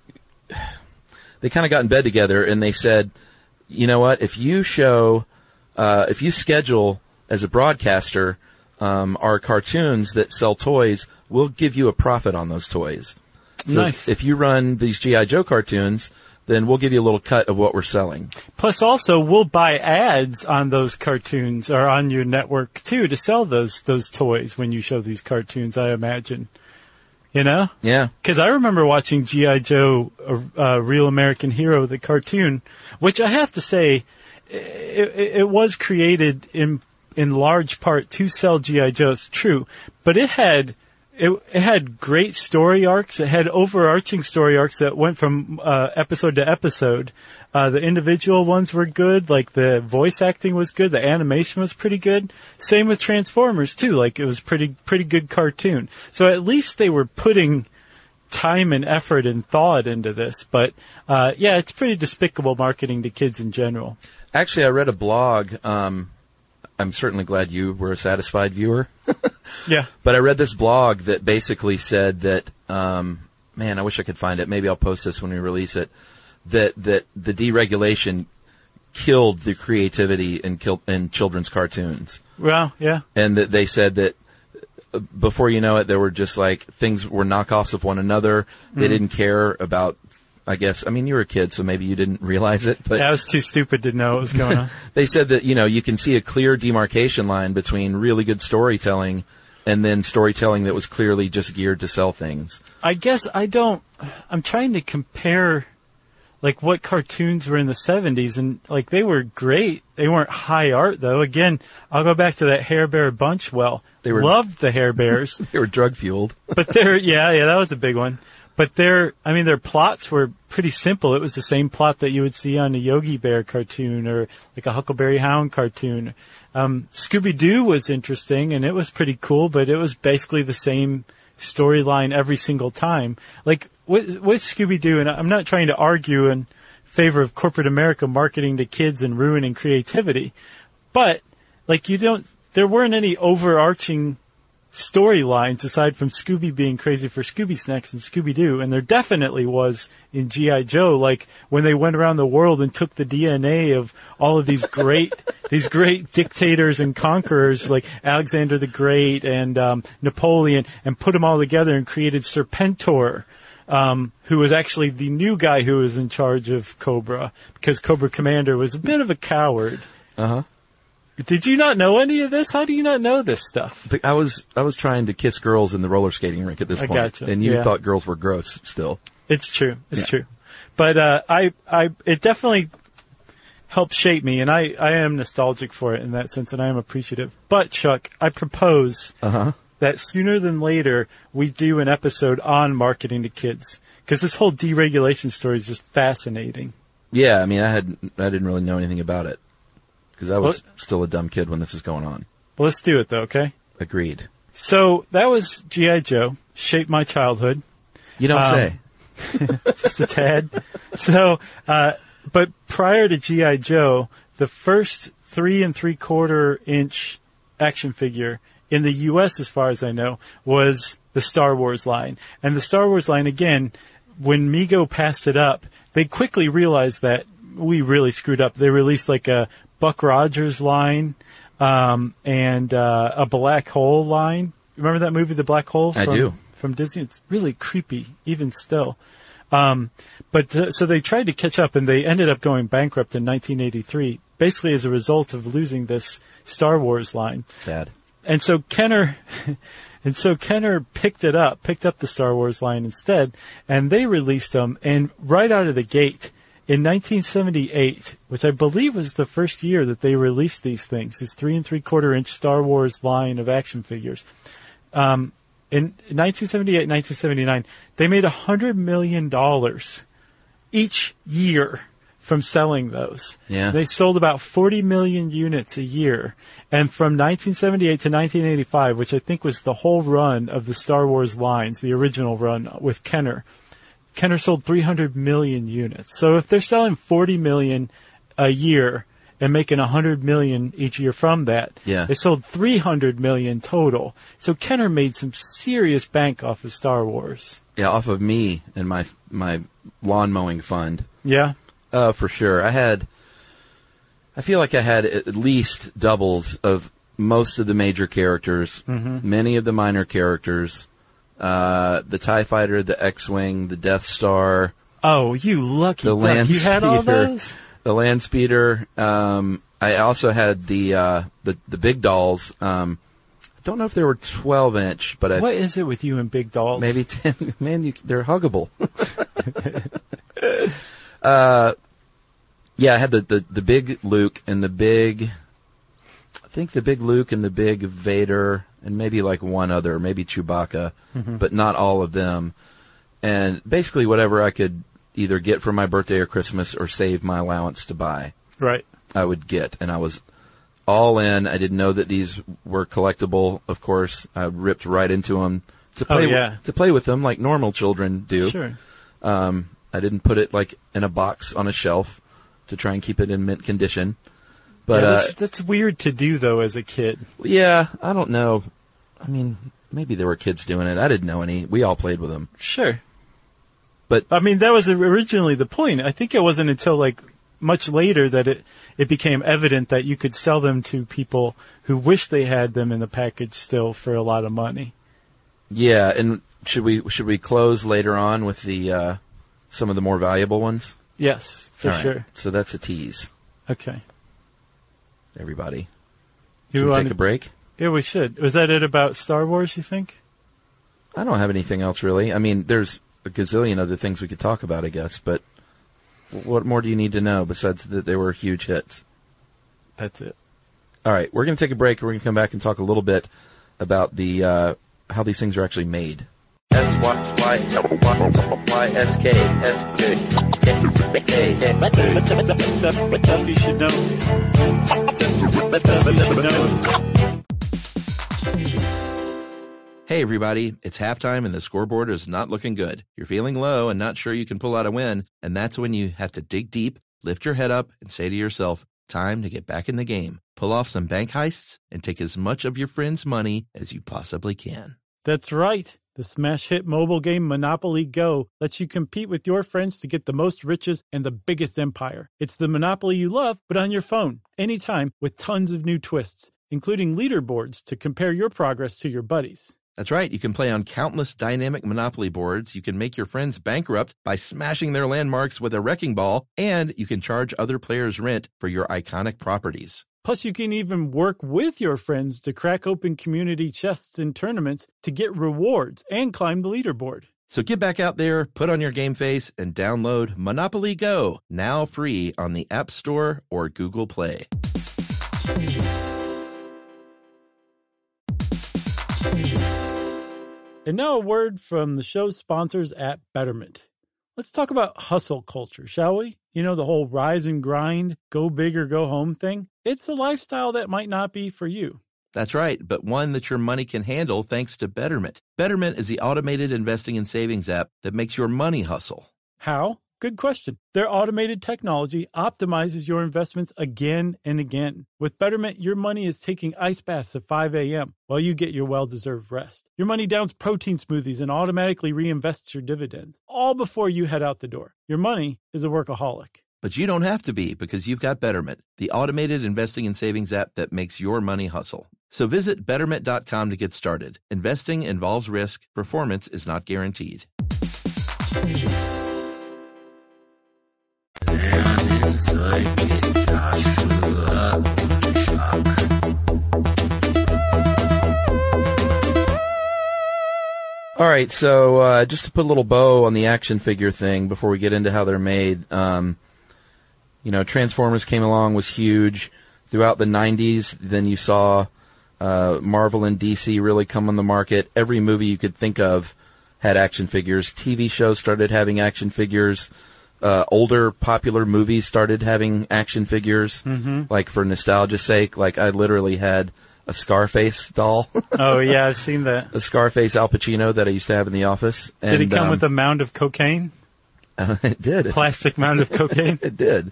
they kind of got in bed together and they said, you know what, if you show, uh, if you schedule as a broadcaster um, our cartoons that sell toys, we'll give you a profit on those toys. So nice. If you run these G I. Joe cartoons, then we'll give you a little cut of what we're selling. Plus, also, we'll buy ads on those cartoons or on your network, too, to sell those those toys when you show these cartoons, I imagine. You know? Yeah. Because I remember watching G I. Joe, uh, uh, Real American Hero, the cartoon, which I have to say, it, it, it was created in in large part to sell G I. Joe. It's true. But it had... It, it had great story arcs. It had overarching story arcs that went from uh, episode to episode. Uh, the individual ones were good. Like, the voice acting was good. The animation was pretty good. Same with Transformers, too. Like, it was pretty pretty good cartoon. So at least they were putting time and effort and thought into this. But, uh, yeah, it's pretty despicable marketing to kids in general. Actually, I read a blog. Um, I'm certainly glad you were a satisfied viewer. Yeah. But I read this blog that basically said that, um, man, I wish I could find it. Maybe I'll post this when we release it. That that the deregulation killed the creativity in, killed, in children's cartoons. Well, yeah. And that they said that uh, before you know it, there were just like things were knockoffs of one another. They mm. didn't care about, I guess, I mean, you were a kid, so maybe you didn't realize it. But yeah, I was too stupid to know what was going on. They said that, you know, you can see a clear demarcation line between really good storytelling and then storytelling that was clearly just geared to sell things. I guess I don't, I'm trying to compare, like, what cartoons were in the seventies, and, like, they were great. They weren't high art, though. Again, I'll go back to that Hair Bear Bunch. Well, they were, loved the Hair Bears. They were drug-fueled. But they're, yeah, yeah, that was a big one. But their, I mean, their plots were pretty simple. It was the same plot that you would see on a Yogi Bear cartoon or like a Huckleberry Hound cartoon. Um, Scooby-Doo was interesting, and it was pretty cool, but it was basically the same storyline every single time. Like, with, with Scooby-Doo, and I'm not trying to argue in favor of corporate America marketing to kids and ruining creativity, but, like, you don't, there weren't any overarching storylines aside from Scooby being crazy for Scooby Snacks and Scooby-Doo, and there definitely was in G I. Joe, like when they went around the world and took the D N A of all of these great these great dictators and conquerors like Alexander the Great and um, Napoleon and put them all together and created Serpentor. um, who was actually the new guy who was in charge of Cobra, because Cobra Commander was a bit of a coward. Uh-huh. Did you not know any of this? How do you not know this stuff? But I was I was trying to kiss girls in the roller skating rink at this I point, gotcha. and you Yeah. thought girls were gross still. It's true. It's Yeah. true. But uh, I, I, it definitely helped shape me, and I, I am nostalgic for it in that sense, and I am appreciative. But, Chuck, I propose Uh-huh. that sooner than later we do an episode on marketing to kids, because this whole deregulation story is just fascinating. Yeah, I mean, I had I didn't really know anything about it because I was Well- still a dumb kid when this was going on. Well, let's do it, though, okay? Agreed. So that was G I. Joe, shaped my childhood. You don't Um, say. Just a tad. So, uh, but prior to G I. Joe, the first three and three quarter inch action figure in the U S, as far as I know, was the Star Wars line. And the Star Wars line, again, when Mego passed it up, they quickly realized that we really screwed up. They released like a Buck Rogers line, um, and, uh, a Black Hole line. Remember that movie, The Black Hole? I from, do. From Disney. It's really creepy, even still. Um, but uh, so they tried to catch up, and they ended up going bankrupt in nineteen eighty-three, basically as a result of losing this Star Wars line. Sad. And so Kenner, and so Kenner picked it up, picked up the Star Wars line instead, and they released them. And right out of the gate in nineteen seventy-eight, which I believe was the first year that they released these things, these three and three quarter inch Star Wars line of action figures. Um, in nineteen seventy-eight, nineteen seventy-nine, they made a hundred million dollars each year from selling those. Yeah. They sold about forty million units a year. And from nineteen seventy-eight to nineteen eighty-five, which I think was the whole run of the Star Wars lines, the original run with Kenner, Kenner sold three hundred million units. So if they're selling forty million a year and making one hundred million each year from that, Yeah. they sold three hundred million total. So Kenner made some serious bank off of Star Wars. Yeah, off of me and my my lawn mowing fund. Yeah? Uh, for sure. I had, I feel like I had at least doubles of most of the major characters, Mm-hmm. many of the minor characters, uh, the TIE Fighter, the X-Wing, the Death Star, Oh, you lucky the duck. Land You had all Speeder, those? the Land Speeder. Um, I also had the, uh, the, the big dolls. Um, I don't know if they were twelve inch, but I, What is it with you and big dolls? maybe ten. Man, you, they're huggable. uh, yeah, I had the, the, the big Luke and the big, I think the big Luke and the big Vader and maybe like one other, maybe Chewbacca, Mm-hmm. but not all of them. And basically whatever I could either get for my birthday or Christmas or save my allowance to buy, Right. I would get. And I was all in. I didn't know that these were collectible, of course. I ripped right into them to play, Oh, yeah. to play with them like normal children do. Sure. Um, I didn't put it like in a box on a shelf to try and keep it in mint condition. But, yeah, uh, that's, that's weird to do, though, as a kid. yeah, I don't know. I mean, maybe there were kids doing it. I didn't know any. We all played with them. Sure. But I mean, that was originally the point. I think it wasn't until, like, much later that it, it became evident that you could sell them to people who wish they had them in the package still for a lot of money. yeah, and should we should we close later on with the uh, some of the more valuable ones? Yes, for All right, sure. So that's a tease, Okay. everybody. You Should we wanna- take a break? Yeah, we should. Was that it about Star Wars, you think? I don't have anything else really. I mean, there's a gazillion other things we could talk about, I guess. But what more do you need to know besides that they were huge hits? That's it. All right, we're going to take a break. We're going to come back and talk a little bit about the uh, how these things are actually made. S Y Y Y S K S J K Stuff you should know. Stuff you should know. Hey everybody, it's halftime and the scoreboard is not looking good. You're feeling low and not sure you can pull out a win, and that's when you have to dig deep, lift your head up, and say to yourself, time to get back in the game. Pull off some bank heists and take as much of your friends' money as you possibly can. That's right. The smash hit mobile game Monopoly Go lets you compete with your friends to get the most riches and the biggest empire. It's the Monopoly you love, but on your phone, anytime, with tons of new twists, including leaderboards to compare your progress to your buddies. That's right. You can play on countless dynamic Monopoly boards. You can make your friends bankrupt by smashing their landmarks with a wrecking ball, and you can charge other players rent for your iconic properties. Plus, you can even work with your friends to crack open community chests in tournaments to get rewards and climb the leaderboard. So get back out there, put on your game face, and download Monopoly Go, now free on the App Store or Google Play. And now a word from the show's sponsors at Betterment. Let's talk about hustle culture, shall we? You know, the whole rise and grind, go big or go home thing. It's a lifestyle that might not be for you. That's right, but one that your money can handle thanks to Betterment. Betterment is the automated investing and savings app that makes your money hustle. How? Good question. Their automated technology optimizes your investments again and again. With Betterment, your money is taking ice baths at five a.m. while you get your well-deserved rest. Your money downs protein smoothies and automatically reinvests your dividends, all before you head out the door. Your money is a workaholic. But you don't have to be, because you've got Betterment, the automated investing and savings app that makes your money hustle. So visit Betterment dot com to get started. Investing involves risk. Performance is not guaranteed. All right, so uh, just to put a little bow on the action figure thing before we get into how they're made, um, you know, Transformers came along, was huge. Throughout the nineties, then you saw uh, Marvel and D C really come on the market. Every movie you could think of had action figures. T V shows started having action figures. Uh, older popular movies started having action figures. Mm-hmm. Like, for nostalgia's sake, like I literally had a Scarface doll. Oh, yeah, I've seen that. The Scarface Al Pacino that I used to have in the office. And, did it come um, with a mound of cocaine? Uh, it did. Plastic mound of cocaine? It did.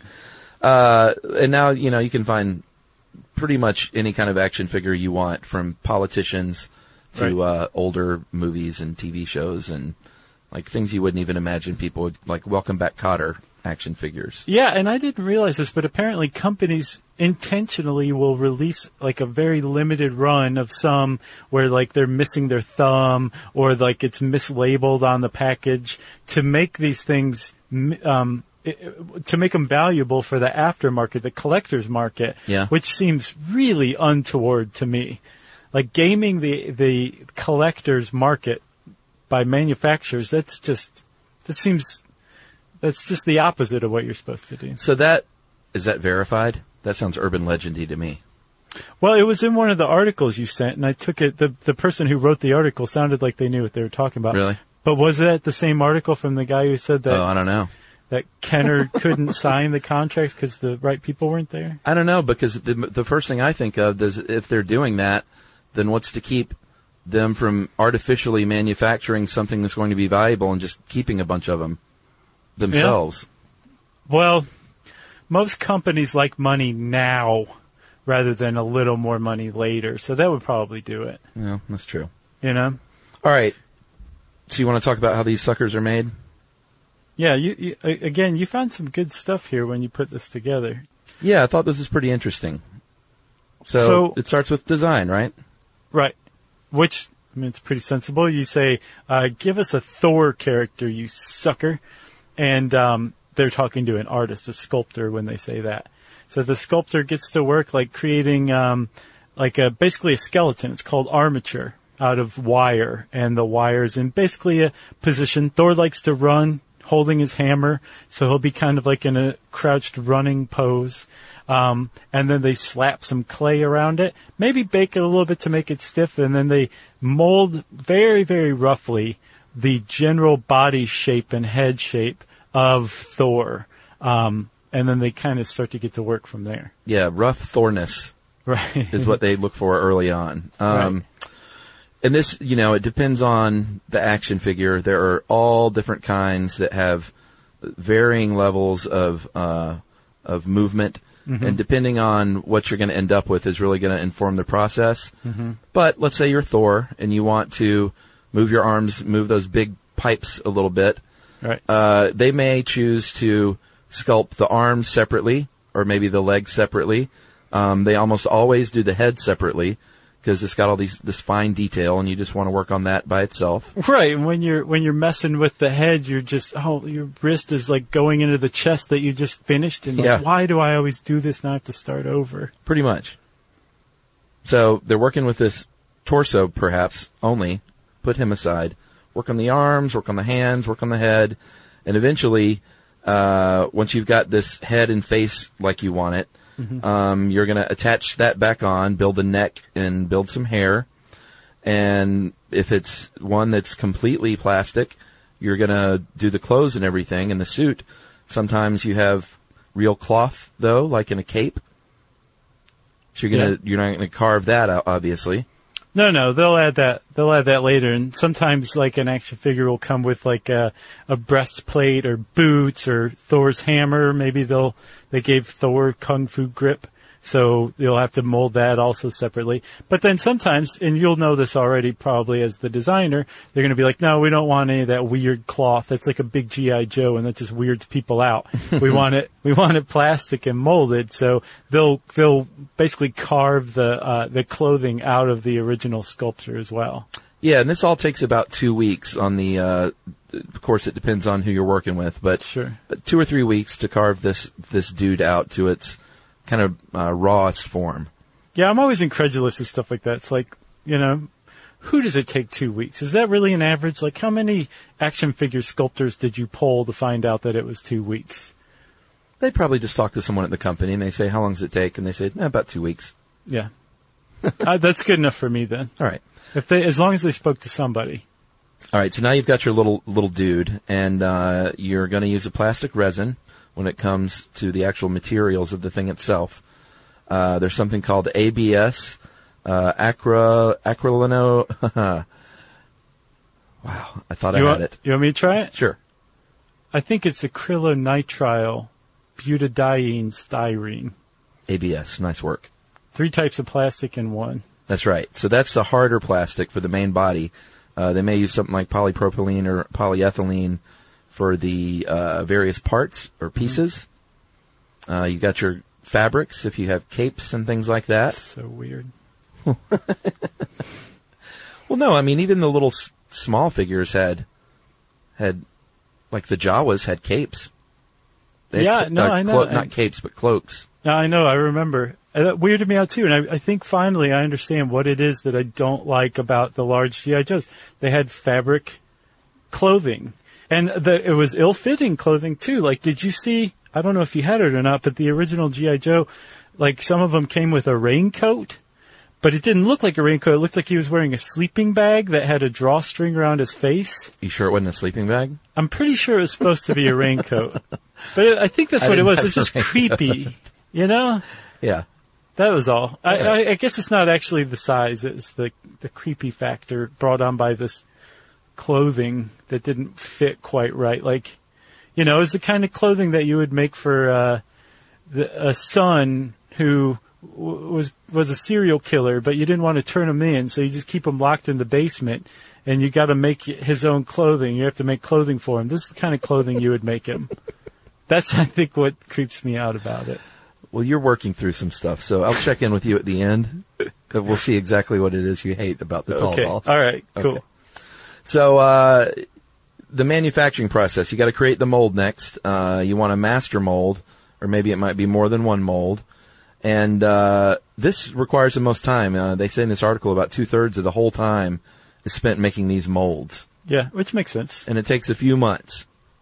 Uh, and now, you know, you can find pretty much any kind of action figure you want, from politicians to right. uh, older movies and T V shows, and like things you wouldn't even imagine people would, like Welcome Back Kotter action figures. Yeah, and I didn't realize this, but apparently companies intentionally will release like a very limited run of some where like they're missing their thumb or like it's mislabeled on the package to make these things um, to make them valuable for the aftermarket, the collector's market, yeah. which seems really untoward to me. Like gaming the the collector's market by manufacturers, that's just that seems that's just the opposite of what you're supposed to do. So that is that verified? That sounds urban legendy to me. Well, it was in one of the articles you sent, and I took it. The the person who wrote the article sounded like they knew what they were talking about. Really? But was that the same article from the guy who said that? Oh, I don't know. That Kenner couldn't sign the contracts because the right people weren't there? I don't know, because the the first thing I think of is if they're doing that, then what's to keep them from artificially manufacturing something that's going to be valuable and just keeping a bunch of them themselves? Yeah. Well, most companies like money now rather than a little more money later, so that would probably do it. Yeah, that's true. You know? All right. So you want to talk about how these suckers are made? Yeah, you, you again, you found some good stuff here when you put this together. Yeah, I thought this was pretty interesting. So, So- it starts with design, right? Right. Which, I mean, it's pretty sensible. You say, uh, give us a Thor character, you sucker. And um, they're talking to an artist, a sculptor, when they say that. So the sculptor gets to work like creating um, like a basically a skeleton. It's called armature out of wire. And the wire's in basically a position. Thor likes to run holding his hammer. So he'll be kind of like in a crouched running pose. Um, and then they slap some clay around it, maybe bake it a little bit to make it stiff, and then they mold very, very roughly the general body shape and head shape of Thor. Um, and then they kind of start to get to work from there. Yeah, rough Thorness right. is what they look for early on. Um, right. And this, you know, it depends on the action figure. There are all different kinds that have varying levels of uh, of movement. Mm-hmm. And depending on what you're going to end up with is really going to inform the process. Mm-hmm. But let's say you're Thor and you want to move your arms, move those big pipes a little bit. Right. Uh, they may choose to sculpt the arms separately or maybe the legs separately. Um, they almost always do the head separately. because it's got all these this fine detail, and you just want to work on that by itself. Right, and when you're when you're messing with the head, you're just oh, your wrist is like going into the chest that you just finished, and like, Yeah. why do I always do this? Now I have to start over. Pretty much. So they're working with this torso, perhaps only. Put him aside. Work on the arms, work on the hands, work on the head, and eventually, uh, once you've got this head and face like you want it, mm-hmm. um, you're going to attach that back on, build a neck, and build some hair. And if it's one that's completely plastic, you're going to do the clothes and everything, and the suit. Sometimes you have real cloth, though, like in a cape. So you're gonna Yeah. you're not going to carve that out, obviously. No, no, they'll add that. They'll add that later, and sometimes like an action figure will come with like a, a breastplate or boots or Thor's hammer. Maybe they'll they gave Thor kung fu grip, so you'll have to mold that also separately. But then sometimes, and you'll know this already probably as the designer, they're going to be like, no, we don't want any of that weird cloth. That's like a big G I Joe, and that just weirds people out. we want it. We want it plastic and molded. So they'll they'll basically carve the uh, the clothing out of the original sculpture as well. Yeah, and this all takes about two weeks on the, uh, of course it depends on who you're working with, but, Sure. but two or three weeks to carve this, this dude out to its kind of, uh, rawest form. Yeah, I'm always incredulous of stuff like that. It's like, you know, who does it take two weeks? Is that really an average? Like, how many action figure sculptors did you poll to find out that it was two weeks? They probably just talk to someone at the company and they say, how long does it take? And they say, eh, about two weeks. Yeah. uh, that's good enough for me then. All right. If they, as long as they spoke to somebody. All right, so now you've got your little little dude, and uh, you're going to use a plastic resin when it comes to the actual materials of the thing itself. Uh, there's something called A B S, uh, acra, acrylino. Wow, I thought You I want, had it. you want me to try it? Sure. I think it's acrylonitrile butadiene styrene. A B S, nice work. Three types of plastic in one. That's right. So that's the harder plastic for the main body. Uh, they may use something like polypropylene or polyethylene for the uh, various parts or pieces. Mm-hmm. Uh, you got your fabrics if you have capes and things like that. So weird. Well, no, I mean even the little s- small figures had had like the Jawas had capes. They Yeah, had, no, uh, I know. clo- And- not capes, but cloaks. Yeah, I know. I remember. And that weirded me out too. And I, I think finally I understand what it is that I don't like about the large G I Joes. They had fabric clothing, and the, it was ill-fitting clothing too. Like, did you see? I don't know if you had it or not, but the original G I Joe, like some of them came with a raincoat, but it didn't look like a raincoat. It looked like he was wearing a sleeping bag that had a drawstring around his face. You sure it wasn't a sleeping bag? I'm pretty sure it was supposed to be a raincoat, but it, I think that's I what it didn't was. have It was just a raincoat. creepy, you know. Yeah. That was all. I, Yeah. I, I guess it's not actually the size. It's the the creepy factor brought on by this clothing that didn't fit quite right. Like, you know, it's the kind of clothing that you would make for uh, the, a son who w- was was a serial killer, but you didn't want to turn him in, so you just keep him locked in the basement, and you got to make his own clothing. You have to make clothing for him. This is the kind of clothing you would make him. That's, I think, what creeps me out about it. Well, you're working through some stuff, so I'll check in with you at the end. We'll see exactly what it is you hate about the tall Okay. balls. All right. Cool. Okay. So, uh, the manufacturing process, you got to create the mold next. Uh, you want a master mold, or maybe it might be more than one mold. And, uh, this requires the most time. Uh, they say in this article about two thirds of the whole time is spent making these molds. Yeah, which makes sense. And it takes a few months.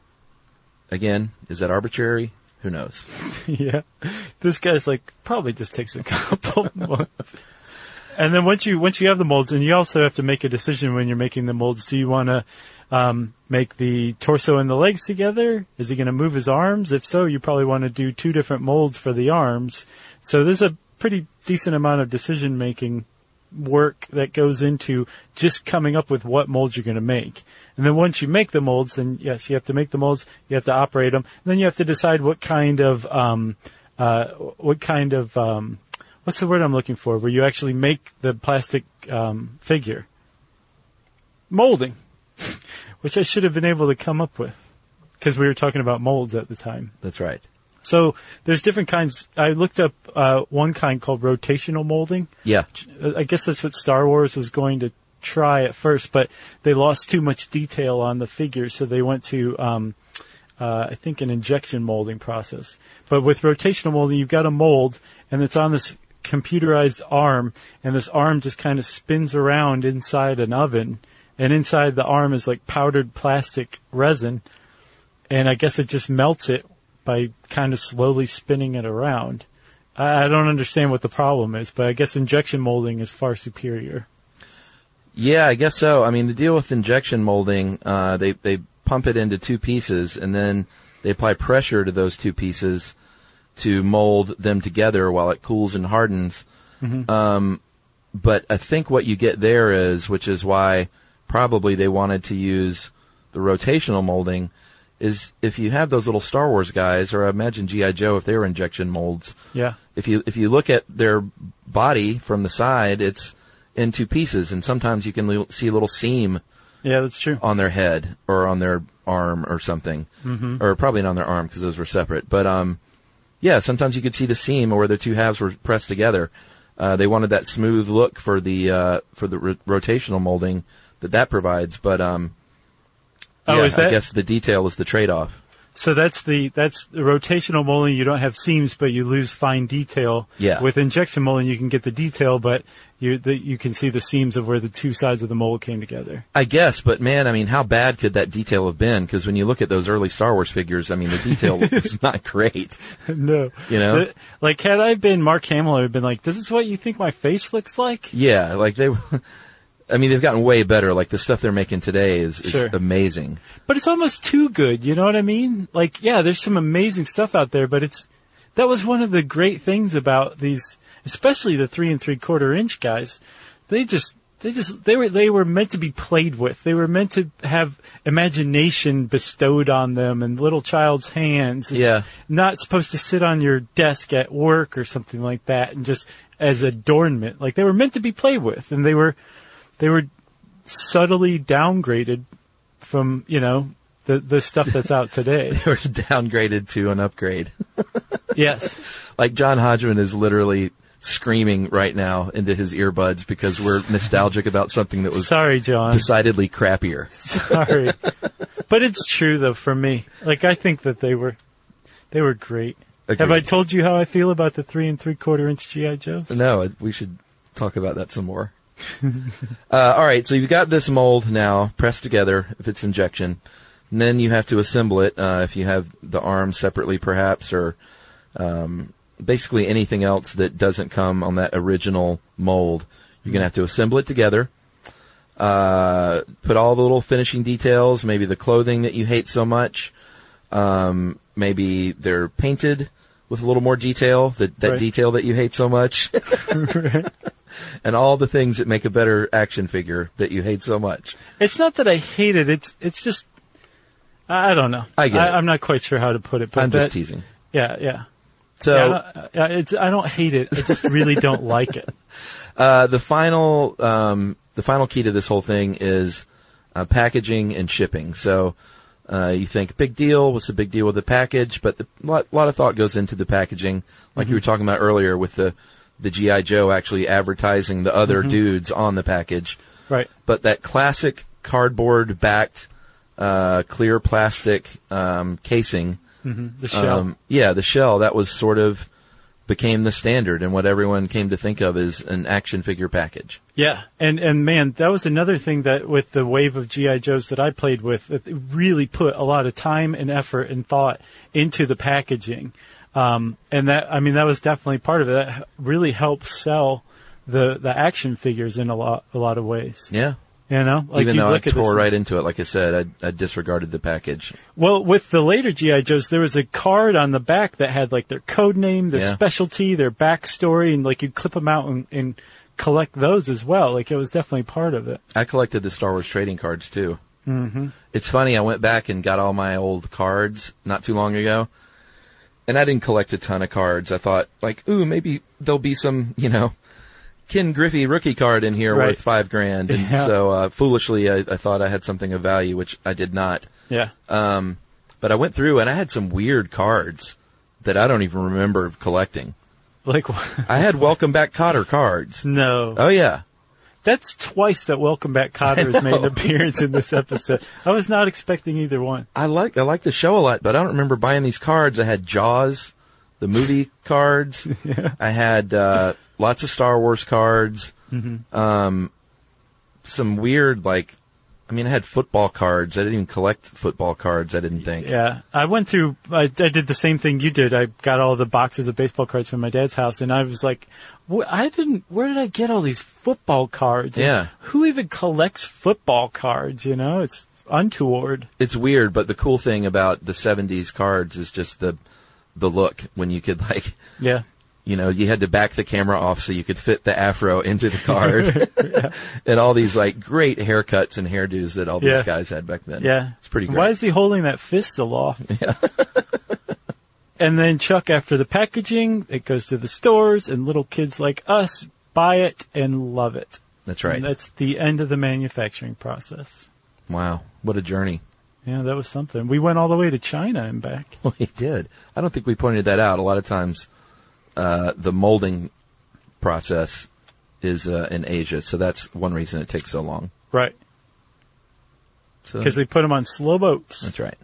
Again, is that arbitrary? Who knows? Yeah. This guy's like, probably just takes a couple months. And then once you, once you have the molds, and you also have to make a decision when you're making the molds. Do you want to, um, make the torso and the legs together? Is he going to move his arms? If so, you probably want to do two different molds for the arms. So there's a pretty decent amount of decision making work that goes into just coming up with what molds you're going to make. And then once you make the molds, then yes, you have to make the molds, you have to operate them, and then you have to decide what kind of, um, uh, what kind of, um, what's the word I'm looking for, where you actually make the plastic, um, figure. Molding. Which I should have been able to come up with. Because we were talking about molds at the time. That's right. So there's different kinds. I looked up uh, one kind called rotational molding. Yeah. I guess that's what Star Wars was going to try at first, but they lost too much detail on the figures, so they went to, um, uh, I think, an injection molding process. But with rotational molding, you've got a mold, and it's on this computerized arm, and this arm just kind of spins around inside an oven, and inside the arm is like powdered plastic resin, and I guess it just melts it by kind of slowly spinning it around. I, I don't understand what the problem is, but I guess injection molding is far superior. Yeah, I guess so. I mean, the deal with injection molding, uh, they, they pump it into two pieces, and then they apply pressure to those two pieces to mold them together while it cools and hardens. Mm-hmm. Um, but I think what you get there is, which is why probably they wanted to use the rotational molding, is if you have those little Star Wars guys, or I imagine G I. Joe if they were injection molds. Yeah. If you, if you look at their body from the side, it's in two pieces, and sometimes you can li- see a little seam. Yeah, that's true. On their head or on their arm or something, mm-hmm. or probably not on their arm because those were separate. But um, yeah, sometimes you could see the seam where the two halves were pressed together. Uh, they wanted that smooth look for the uh, for the ro- rotational molding that that provides. But um, oh, yeah, is that? I guess the detail is the trade-off. So that's the that's the rotational molding. You don't have seams, but you lose fine detail. Yeah. With injection molding, you can get the detail, but you the, you can see the seams of where the two sides of the mold came together. I guess, but man, I mean, how bad could that detail have been? Because when you look at those early Star Wars figures, I mean, the detail is not great. No. You know? The, like, had I been Mark Hamill, I would have been like, this is what you think my face looks like? Yeah, like they I mean, they've gotten way better. Like, the stuff they're making today is, is Sure. amazing. But it's almost too good, you know what I mean? Like, yeah, there's some amazing stuff out there, but it's, that was one of the great things about these, especially the three and three quarter inch guys. They just, they just, they were, they were meant to be played with. They were meant to have imagination bestowed on them and little child's hands. It's Yeah. not supposed to sit on your desk at work or something like that and just as adornment. Like, they were meant to be played with, and they were, they were subtly downgraded from, you know, the the stuff that's out today. They were downgraded to an upgrade. Yes. Like, John Hodgman is literally screaming right now into his earbuds because we're nostalgic about something that was Sorry, John. decidedly crappier. Sorry. But it's true, though, for me. Like, I think that they were they were great. Agreed. Have I told you how I feel about the three and three quarter inch G I. Joes? No, we should talk about that some more. uh, all right, so you've got this mold now pressed together if it's injection, and then you have to assemble it uh, if you have the arms separately, perhaps, or um, basically anything else that doesn't come on that original mold. You're going to have to assemble it together, uh, put all the little finishing details, maybe the clothing that you hate so much, um, maybe they're painted with a little more detail, that, that Right. detail that you hate so much. Right. And all the things that make a better action figure that you hate so much. It's not that I hate it. It's it's just, I I don't know. I get I, it. I'm not quite sure how to put it. But I'm that, just teasing. Yeah, yeah. So, Yeah, I, don't, yeah, it's, I don't hate it. I just really don't like it. uh, the final, um, the final key to this whole thing is, uh, packaging and shipping. So, uh, you think, big deal, what's the big deal with the package? But a lot, lot of thought goes into the packaging, like Mm-hmm. you were talking about earlier with the, the G I. Joe actually advertising the other Mm-hmm. dudes on the package. Right. But that classic cardboard backed, uh, clear plastic, um, casing, Mm-hmm. The shell. Um, yeah, the shell, that was sort of became the standard and what everyone came to think of as an action figure package. Yeah, and and man, that was another thing that with the wave of G I. Joes that I played with, that really put a lot of time and effort and thought into the packaging, um, and that I mean that was definitely part of it. That really helped sell the the action figures in a lot a lot of ways. Yeah. You know, like Even you though I look at tore this, right into it, like I said, I, I disregarded the package. Well, with the later G I. Joes, there was a card on the back that had like their code name, their Yeah. specialty, their backstory, and like you'd clip them out and, and collect those as well. Like it was definitely part of it. I collected the Star Wars trading cards too. Mm-hmm. It's funny, I went back and got all my old cards not too long ago, and I didn't collect a ton of cards. I thought, like, ooh, maybe there'll be some, you know, Ken Griffey rookie card in here Right. worth five grand. And Yeah. so, uh, foolishly, I, I thought I had something of value, which I did not. Yeah. Um, but I went through and I had some weird cards that I don't even remember collecting. Like, I had Welcome Back Kotter cards. no. Oh, yeah. That's twice that Welcome Back Kotter has made an appearance in this episode. I was not expecting either one. I like I like the show a lot, but I don't remember buying these cards. I had Jaws, the movie cards. Yeah. I had uh, lots of Star Wars cards. Mm-hmm. Um, some weird, like, I mean, I had football cards. I didn't even collect football cards, I didn't think. Yeah. I went through, I, I did the same thing you did. I got all the boxes of baseball cards from my dad's house, and I was like, wh- I didn't, where did I get all these football cards? And Yeah. who even collects football cards, you know? It's untoward. It's weird, but the cool thing about the seventies cards is just the the look when you could, like, Yeah. you know, you had to back the camera off so you could fit the afro into the card. Yeah. And all these, like, great haircuts and hairdos that all these Yeah. guys had back then. Yeah. It's pretty great. Why is he holding that fist aloft? Yeah. And then, Chuck, after the packaging, it goes to the stores, and little kids like us buy it and love it. That's right. And that's the end of the manufacturing process. Wow. What a journey. Yeah, that was something. We went all the way to China and back. We did. I don't think we pointed that out. A lot of times, uh, the molding process is uh, in Asia, so that's one reason it takes so long. Right. So, Because they put them on slow boats. that's right.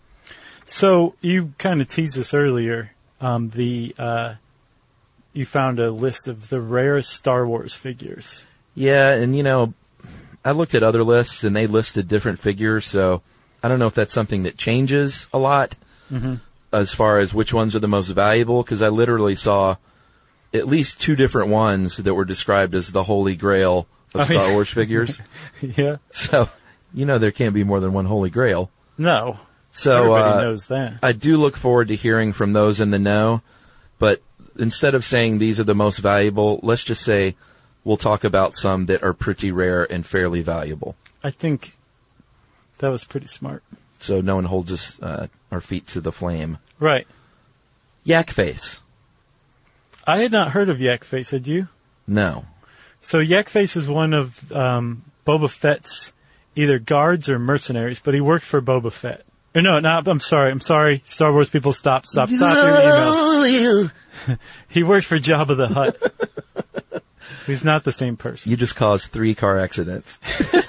So you kind of teased this earlier. Um, the uh, you found a list of the rarest Star Wars figures. Yeah, and you know, I looked at other lists and they listed different figures, so I don't know if that's something that changes a lot Mm-hmm. as far as which ones are the most valuable, because I literally saw at least two different ones that were described as the holy grail of I mean- Star Wars figures. Yeah. So, you know, there can't be more than one holy grail. No. So, Everybody uh, knows that. I do look forward to hearing from those in the know, but instead of saying these are the most valuable, let's just say we'll talk about some that are pretty rare and fairly valuable. I think that was pretty smart. So no one holds us, uh, our feet to the flame. Right. Yak Face. I had not heard of Yak Face, had you? No. So Yak Face was one of um, Boba Fett's either guards or mercenaries, but he worked for Boba Fett. Or no, no, I'm sorry, I'm sorry. Star Wars people, stop, stop, stop your emails. He worked for Jabba the Hutt. He's not the same person. You just caused three car accidents.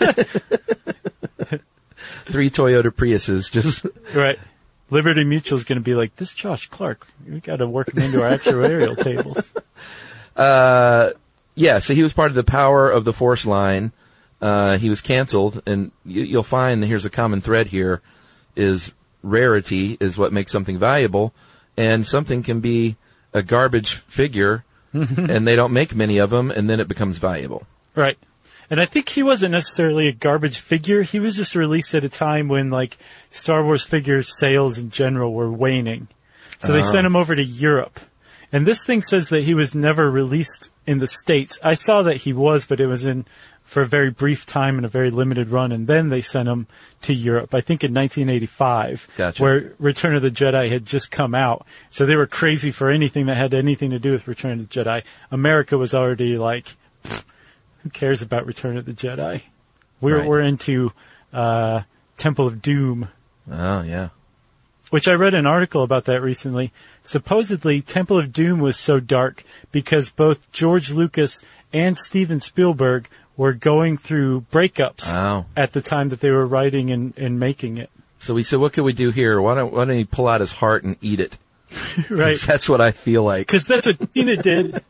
Three Toyota Priuses just... Right. Liberty Mutual's going to be like, this Josh Clark, we got to work him into our actuarial tables. Uh, yeah, so he was part of the Power of the Force line. Uh, he was canceled, and you, you'll find that here's a common thread here, is rarity is what makes something valuable, and something can be a garbage figure, and they don't make many of them, and then it becomes valuable. Right. And I think he wasn't necessarily a garbage figure. He was just released at a time when, like, Star Wars figure sales in general were waning. So they Oh. sent him over to Europe. And this thing says that he was never released in the States. I saw that he was, but it was in for a very brief time and a very limited run. And then they sent him to Europe, I think in nineteen eighty-five, Gotcha. where Return of the Jedi had just come out. So they were crazy for anything that had anything to do with Return of the Jedi. America was already like... Who cares about Return of the Jedi? We're Right. we're into uh, Temple of Doom, Oh, yeah. which I read an article about that recently. Supposedly, Temple of Doom was so dark because both George Lucas and Steven Spielberg were going through breakups Oh. at the time that they were writing and, and making it. So we said, what can we do here? Why don't, why don't he pull out his heart and eat it? 'Cause Right. that's what I feel like. Because that's what Tina did.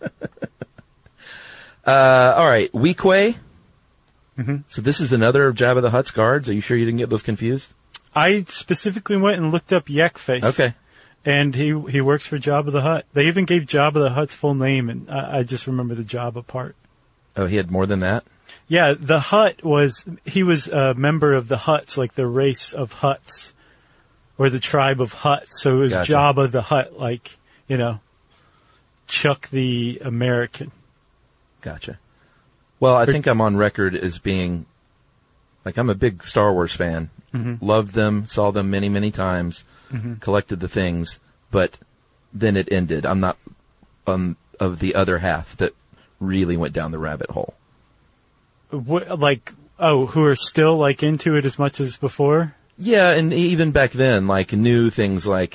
Uh, all right, Weequay. Mm-hmm. So this is another of Jabba the Hutt's guards. Are you sure you didn't get those confused? I specifically went and looked up Yak Face. Okay. And he he works for Jabba the Hutt. They even gave Jabba the Hutt's full name, and I, I just remember the Jabba part. Oh, he had more than that? Yeah, the Hutt was, he was a member of the Hutts, like the race of Hutts, or the tribe of Hutts. So it was Gotcha. Jabba the Hutt, like, you know, Chuck the American. Gotcha. Well, I think I'm on record as being, like, I'm a big Star Wars fan. Mm-hmm. Loved them, saw them many, many times, Mm-hmm. collected the things, but then it ended. I'm not um, of the other half that really went down the rabbit hole. What, like, oh, who are still, like, into it as much as before? Yeah, and even back then, like, knew things like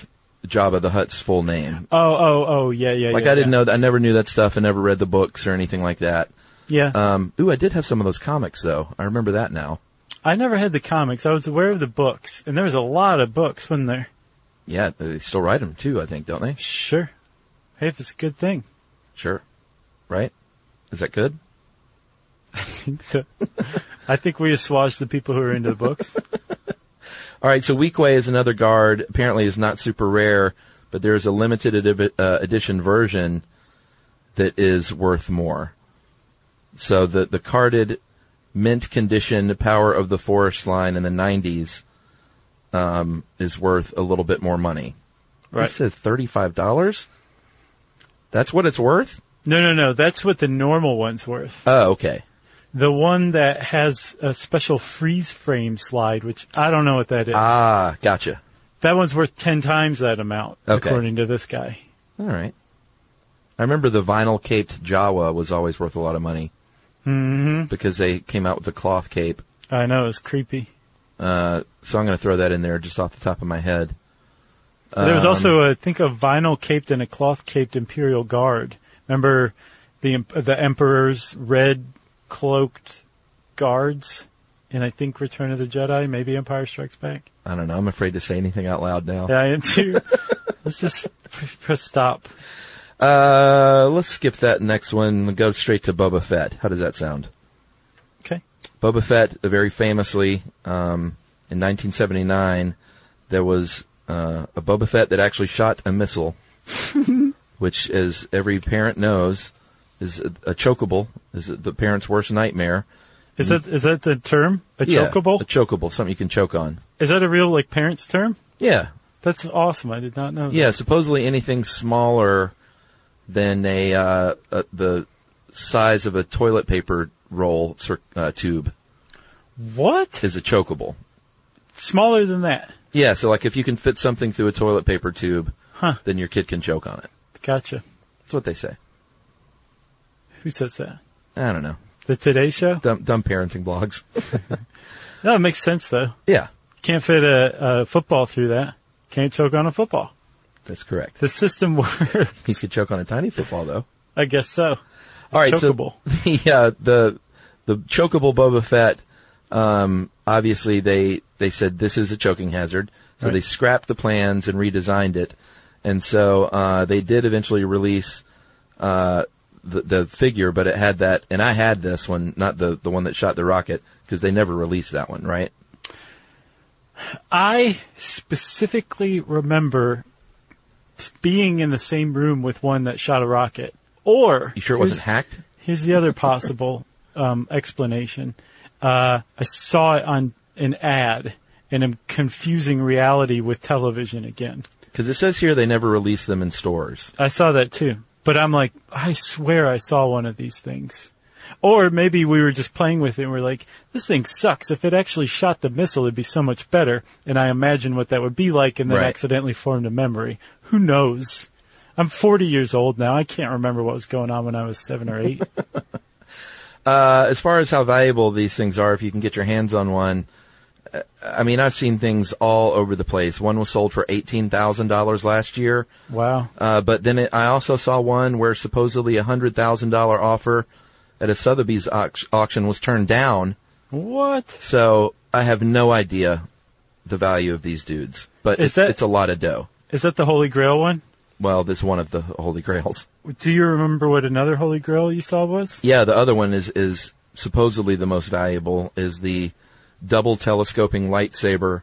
Jabba the Hutt's full name. Oh, oh, oh, yeah, yeah, Like yeah, I didn't yeah. know that. I never knew that stuff. I never read the books or anything like that. Yeah. Um, ooh, I did have some of those comics though. I remember that now. I never had the comics. I was aware of the books, and there was a lot of books, wasn't there? Yeah, they still write them too, I think, don't they? Sure. Hey, if it's a good thing. Sure. Right? Is that good? I think so. I think we assuage the people who are into the books. All right, so Weequay is another guard. Apparently is not super rare, but there's a limited edi- uh, edition version that is worth more. So the, the carded mint condition Power of the Forest line in the nineties um, is worth a little bit more money. Right. It says thirty-five dollars? That's what it's worth? No, no, no. That's what the normal one's worth. Oh, okay. The one that has a special freeze frame slide, which I don't know what that is. Ah, gotcha. That one's worth ten times that amount, Okay. according to this guy. All right. I remember the vinyl caped Jawa was always worth a lot of money. Mm-hmm. Because they came out with the cloth cape. I know, it's creepy. Uh, so I'm going to throw that in there just off the top of my head. There was Um, also, I think, a vinyl caped and a cloth caped Imperial Guard. Remember the the Emperor's red cloaked guards in, I think, Return of the Jedi, maybe Empire Strikes Back? I don't know. I'm afraid to say anything out loud now. Yeah, I am too. Let's just press stop. Uh, let's skip that next one and go straight to Boba Fett. How does that sound? Okay. Boba Fett, uh, very famously, um, in nineteen seventy-nine, there was uh, a Boba Fett that actually shot a missile, which, as every parent knows, is a, a chokeable, is the parent's worst nightmare. Is that is that the term? A Yeah, chokeable? a chokeable, something you can choke on. Is that a real, like, parent's term? Yeah. That's awesome. I did not know that. Yeah, supposedly anything smaller than a, uh, uh, the size of a toilet paper roll cir- uh, tube What? is a chokeable. Smaller than that. Yeah, so like if you can fit something through a toilet paper tube, Huh. then your kid can choke on it. Gotcha. That's what they say. Who says that? I don't know. The Today Show? Dumb, dumb parenting blogs. No, it makes sense, though. Yeah, Can't fit a, a football through that. Can't choke on a football. that's correct. The system works. You could choke on a tiny football, though. I guess so. It's All right, chokeable. so the, uh, the the chokeable Boba Fett, um, obviously they they said this is a choking hazard, so Right. they scrapped the plans and redesigned it, and so uh, they did eventually release uh, the the figure, but it had that, and I had this one, not the the one that shot the rocket, because they never released that one, right? I specifically remember being in the same room with one that shot a rocket. Or You sure it wasn't here's- hacked? Here's the other possible um, explanation. Uh, I saw it on an ad, and I'm confusing reality with television again. Because it says here they never released them in stores. I saw that too. But I'm like, I swear I saw one of these things. Or maybe we were just playing with it and we're like, this thing sucks. If it actually shot the missile, it'd be so much better. And I imagine what that would be like and then Right. accidentally formed a memory. Who knows? I'm forty years old now. I can't remember what was going on when I was seven or eight. Uh, as far as how valuable these things are, if you can get your hands on one, uh, I mean, I've seen things all over the place. One was sold for eighteen thousand dollars last year. Wow. Uh, but then it, I also saw one where supposedly a one hundred thousand dollars offer at a Sotheby's au- auction was turned down. What? So I have no idea the value of these dudes. But Is it's, that- it's a lot of dough. Is that the Holy Grail one? Well, this is one of the Holy Grails. Do you remember what another Holy Grail you saw was? Yeah, the other one is, is supposedly the most valuable, is the double telescoping lightsaber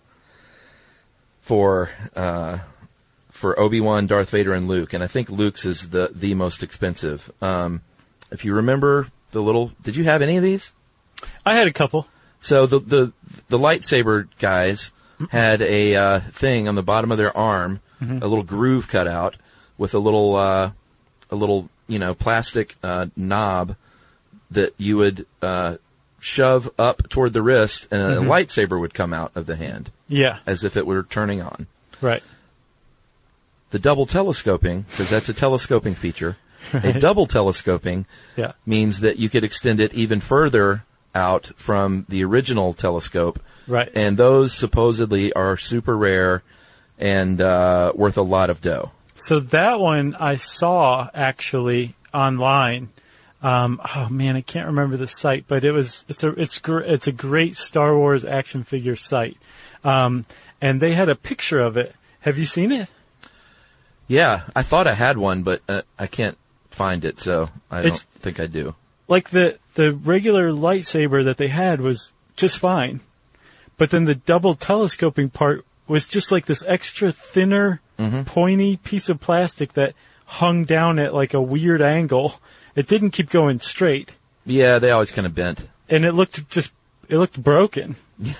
for uh, for Obi-Wan, Darth Vader, and Luke. And I think Luke's is the, the most expensive. Um, if you remember the little... Did you have any of these? I had a couple. So the the, the lightsaber guys had a uh, thing on the bottom of their arm, a little groove cut out with a little uh, a little you know plastic uh, knob that you would uh, shove up toward the wrist, and a lightsaber would come out of the hand Yeah. as if it were turning on. Right. The double telescoping, because that's a telescoping feature. A double telescoping Yeah. means that you could extend it even further out from the original telescope. Right. And those supposedly are super rare and uh, worth a lot of dough. So that one I saw actually online. Um, oh man, I can't remember the site, but it was it's a it's gr- it's a great Star Wars action figure site, um, and they had a picture of it. Have you seen it? Yeah, I thought I had one, but uh, I can't find it, so I It's- don't think I do. Like the the regular lightsaber that they had was just fine, but then the double telescoping part was just like this extra thinner, Mm-hmm. pointy piece of plastic that hung down at like a weird angle. It didn't keep going straight, Yeah, they always kind of bent. and it looked just it looked broken.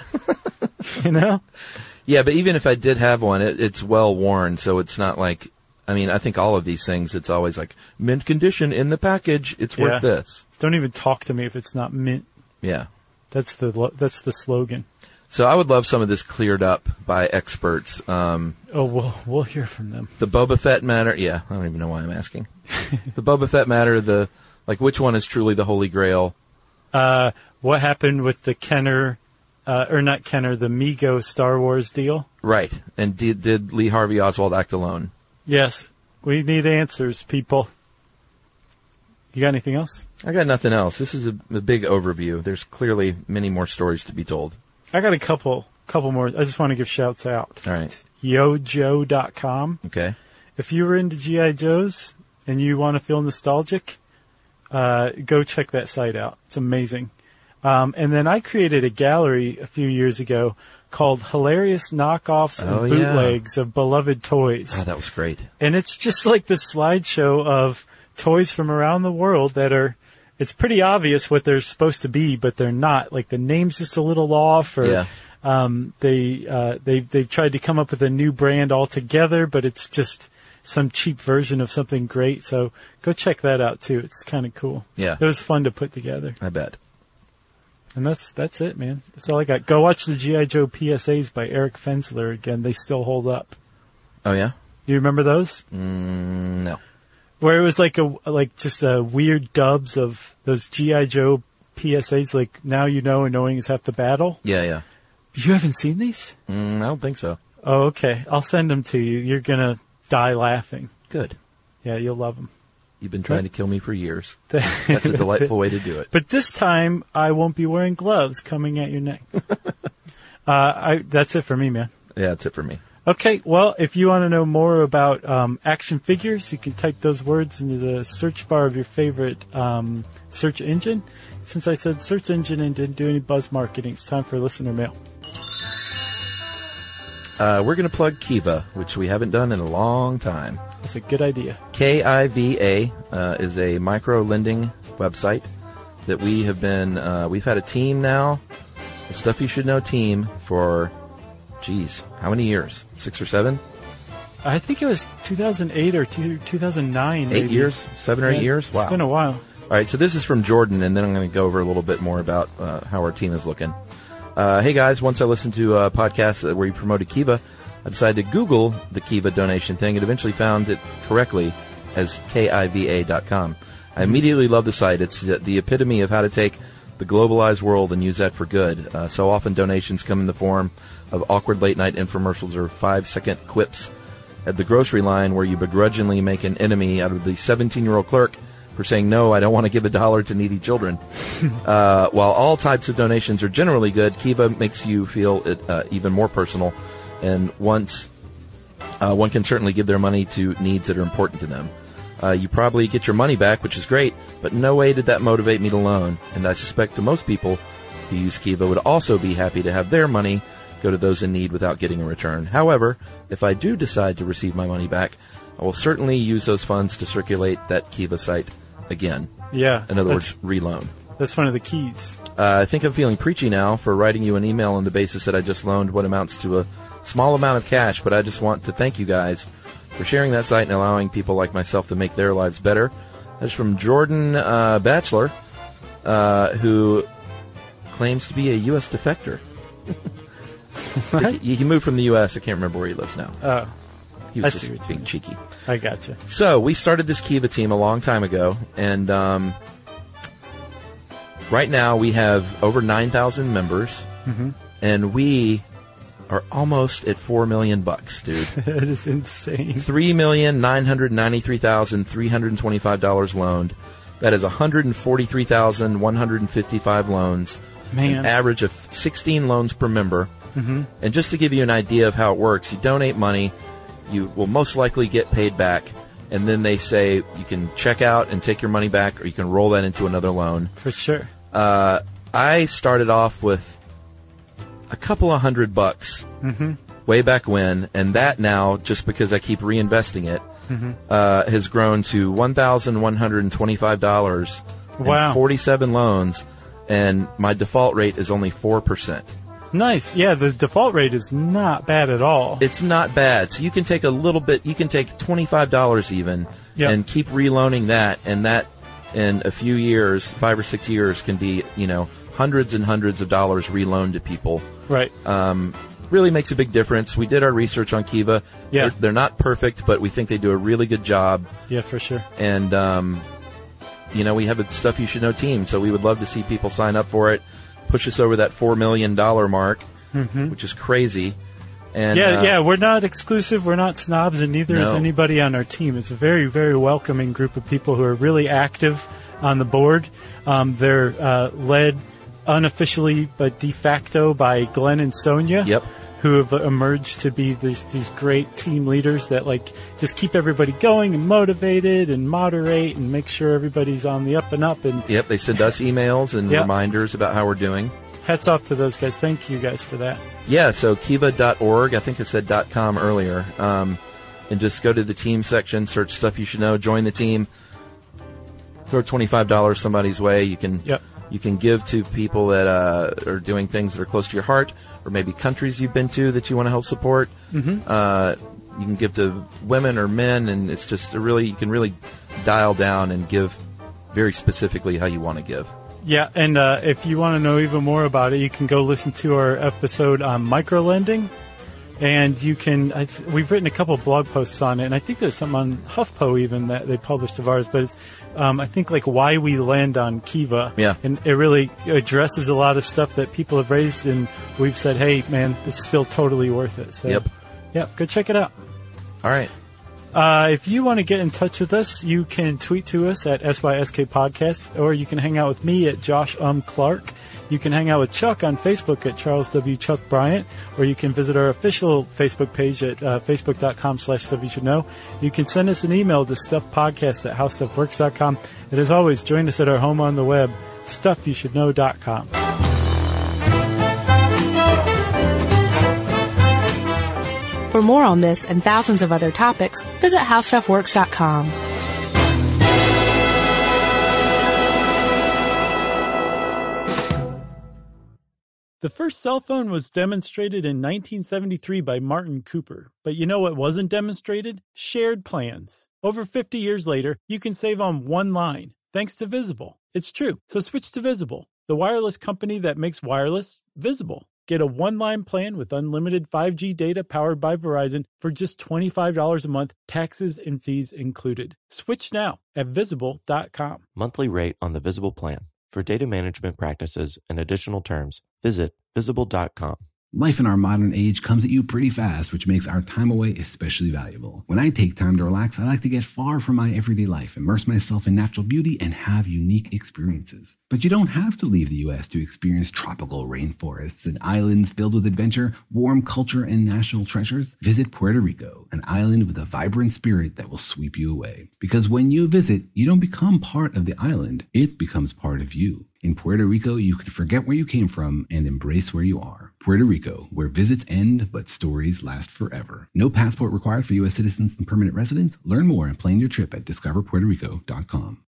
You know? Yeah, but even if I did have one, it, it's well worn, so it's not like. I mean, I think all of these things, it's always like mint condition in the package. It's Yeah. worth this. Don't even talk to me if it's not mint. Yeah. That's the lo- that's the slogan. So I would love some of this cleared up by experts. Um, Oh, we'll we'll hear from them. the Boba Fett matter. Yeah, I don't even know why I'm asking. The Boba Fett matter. The like, which one is truly the Holy Grail? Uh, what happened with the Kenner, uh, or not Kenner, the Mego Star Wars deal? Right. And did did Lee Harvey Oswald act alone? Yes, we need answers, people. You got anything else? I got nothing else. This is a, a big overview. There's clearly many more stories to be told. I got a couple, couple more. I just want to give shouts out. All right. Yojo dot com. Okay. If you were into G I. Joes and you want to feel nostalgic, uh, go check that site out. It's amazing. Um, and then I created a gallery a few years ago called Hilarious Knockoffs and Oh, yeah. Bootlegs of Beloved Toys. Oh, that was great. And it's just like this slideshow of toys from around the world that are, it's pretty obvious what they're supposed to be, but they're not. Like the name's just a little off, or Yeah. um, they uh, they they tried to come up with a new brand altogether, but it's just some cheap version of something great. So go check that out too. It's kind of cool. Yeah. It was fun to put together. I bet. And that's that's it, man. That's all I got. Go watch the G I. Joe P S As by Eric Fensler again. They still hold up. Oh, yeah? You remember those? Mm, no. Where it was like a like just a weird dubs of those G I. Joe P S As, like Now You Know and Knowing Is Half the Battle. Yeah, yeah. You haven't seen these? Mm, I don't think so. Oh, okay. I'll send them to you. You're gonna die laughing. Good. Yeah, you'll love them. You've been trying to kill me for years. That's a delightful way to do it. But this time, I won't be wearing gloves coming at your neck. uh, I, that's it for me, man. Yeah, that's it for me. Okay, well, if you want to know more about um, action figures, you can type those words into the search bar of your favorite um, search engine. Since I said search engine and didn't do any buzz marketing, it's time for listener mail. Uh, we're going to plug Kiva, which we haven't done in a long time. That's a good idea. K I V A uh, is a micro lending website that we have been, uh, we've had a team now, the Stuff You Should Know team for, geez, how many years? Six or seven? I think it was two thousand eight or two, two thousand nine. Eight maybe. years? Seven or eight Yeah, years? Wow. It's been a while. All right, so this is from Jordan, and then I'm going to go over a little bit more about uh, how our team is looking. Uh, hey, guys, once I listened to a podcast where you promoted Kiva, I decided to Google the Kiva donation thing and eventually found it correctly as K I V A dot com. I immediately love the site. It's the epitome of how to take the globalized world and use that for good. Uh, so often donations come in the form of awkward late-night infomercials or five-second quips at the grocery line where you begrudgingly make an enemy out of the seventeen-year-old clerk for saying, no, I don't want to give a dollar to needy children. uh, while all types of donations are generally good, Kiva makes you feel it uh, even more personal. And once uh, one can certainly give their money to needs that are important to them. Uh, you probably get your money back, which is great, but no way did that motivate me to loan. And I suspect to most people who use Kiva would also be happy to have their money go to those in need without getting a return. However, if I do decide to receive my money back, I will certainly use those funds to circulate that Kiva site again. Yeah. In other that's, words, reloan. That's one of the keys. Uh, I think I'm feeling preachy now for writing you an email on the basis that I just loaned what amounts to a small amount of cash, but I just want to thank you guys for sharing that site and allowing people like myself to make their lives better. That's from Jordan uh, Batchelor, uh, who claims to be a U S defector. he, he moved from the U S I can't remember where he lives now. Oh, He was I see what just you being mean. cheeky. I gotcha. So we started this Kiva team a long time ago, and um, right now we have over nine thousand members, Mm-hmm. and we are almost at four million bucks, dude. That is insane. Three million nine hundred ninety-three thousand three hundred twenty-five dollars loaned. That is one hundred forty-three thousand one hundred fifty-five loans. Man. An average of sixteen loans per member. Mm-hmm. And just to give you an idea of how it works, you donate money, you will most likely get paid back, and then they say you can check out and take your money back, or you can roll that into another loan. For sure. Uh, I started off with a couple of hundred bucks mm-hmm. way back when, and that now, just because I keep reinvesting it, mm-hmm. uh, has grown to one thousand one hundred twenty-five dollars. Wow. And forty-seven loans, and my default rate is only four percent. Nice. Yeah, the default rate is not bad at all. It's not bad. So you can take a little bit, you can take twenty-five dollars even, yep. and keep reloaning that, and that in a few years, five or six years, can be, you know, hundreds and hundreds of dollars reloaned to people. Right. Um, really makes a big difference. We did our research on Kiva. Yeah. They're, they're not perfect, but we think they do a really good job. Yeah, for sure. And, um, you know, we have a Stuff You Should Know team, so we would love to see people sign up for it. Push us over that four million dollars mark, mm-hmm. which is crazy. And, yeah, uh, yeah, we're not exclusive. We're not snobs, and neither no. is anybody on our team. It's a very, very welcoming group of people who are really active on the board. Um, they're uh, led unofficially but de facto by Glenn and Sonia, Yep. who have emerged to be these these great team leaders that like just keep everybody going and motivated and moderate and make sure everybody's on the up and up. And Yep, they send us emails and Yep. reminders about how we're doing. hats off to those guys. Thank you guys for that. Yeah, so kiva dot org, I think I said .com earlier, um, and just go to the team section, search Stuff You Should Know, join the team, throw twenty-five dollars somebody's way. You can Yep. you can give to people that uh, are doing things that are close to your heart, or maybe countries you've been to that you want to help support. Mm-hmm. Uh, you can give to women or men, and it's just a really, you can really dial down and give very specifically how you want to give. Yeah, and uh, if you want to know even more about it, you can go listen to our episode on microlending, and you can. I th- we've written a couple of blog posts on it, and I think there's some on HuffPo even that they published of ours. But it's, um, I think, like why we land on Kiva. Yeah, and it really addresses a lot of stuff that people have raised, and we've said, hey, man, it's still totally worth it. So, yep, yeah, go check it out. All right. Uh, if you want to get in touch with us, you can tweet to us at S Y S K Podcast, or you can hang out with me at Josh Um Clark. You can hang out with Chuck on Facebook at Charles W. Chuck Bryant, or you can visit our official Facebook page at uh, facebook.com slash stuff you should know. You can send us an email to stuffpodcast at howstuffworks dot com. And as always, join us at our home on the web, stuff you should know dot com. For more on this and thousands of other topics, visit how stuff works dot com. The first cell phone was demonstrated in nineteen seventy-three by Martin Cooper. But you know what wasn't demonstrated? Shared plans. Over fifty years later, you can save on one line, thanks to Visible. It's true. So switch to Visible, the wireless company that makes wireless visible. Get a one-line plan with unlimited five G data powered by Verizon for just twenty-five dollars a month, taxes and fees included. Switch now at visible dot com. Monthly rate on the Visible plan. For data management practices and additional terms, visit visible dot com. Life in our modern age comes at you pretty fast, which makes our time away especially valuable. When I take time to relax, I like to get far from my everyday life, immerse myself in natural beauty, and have unique experiences. But you don't have to leave the U S to experience tropical rainforests and islands filled with adventure, warm culture, and national treasures. Visit Puerto Rico, an island with a vibrant spirit that will sweep you away. Because when you visit, you don't become part of the island, it becomes part of you. In Puerto Rico, you can forget where you came from and embrace where you are. Puerto Rico, where visits end, but stories last forever. No passport required for U S citizens and permanent residents. Learn more and plan your trip at discover puerto rico dot com.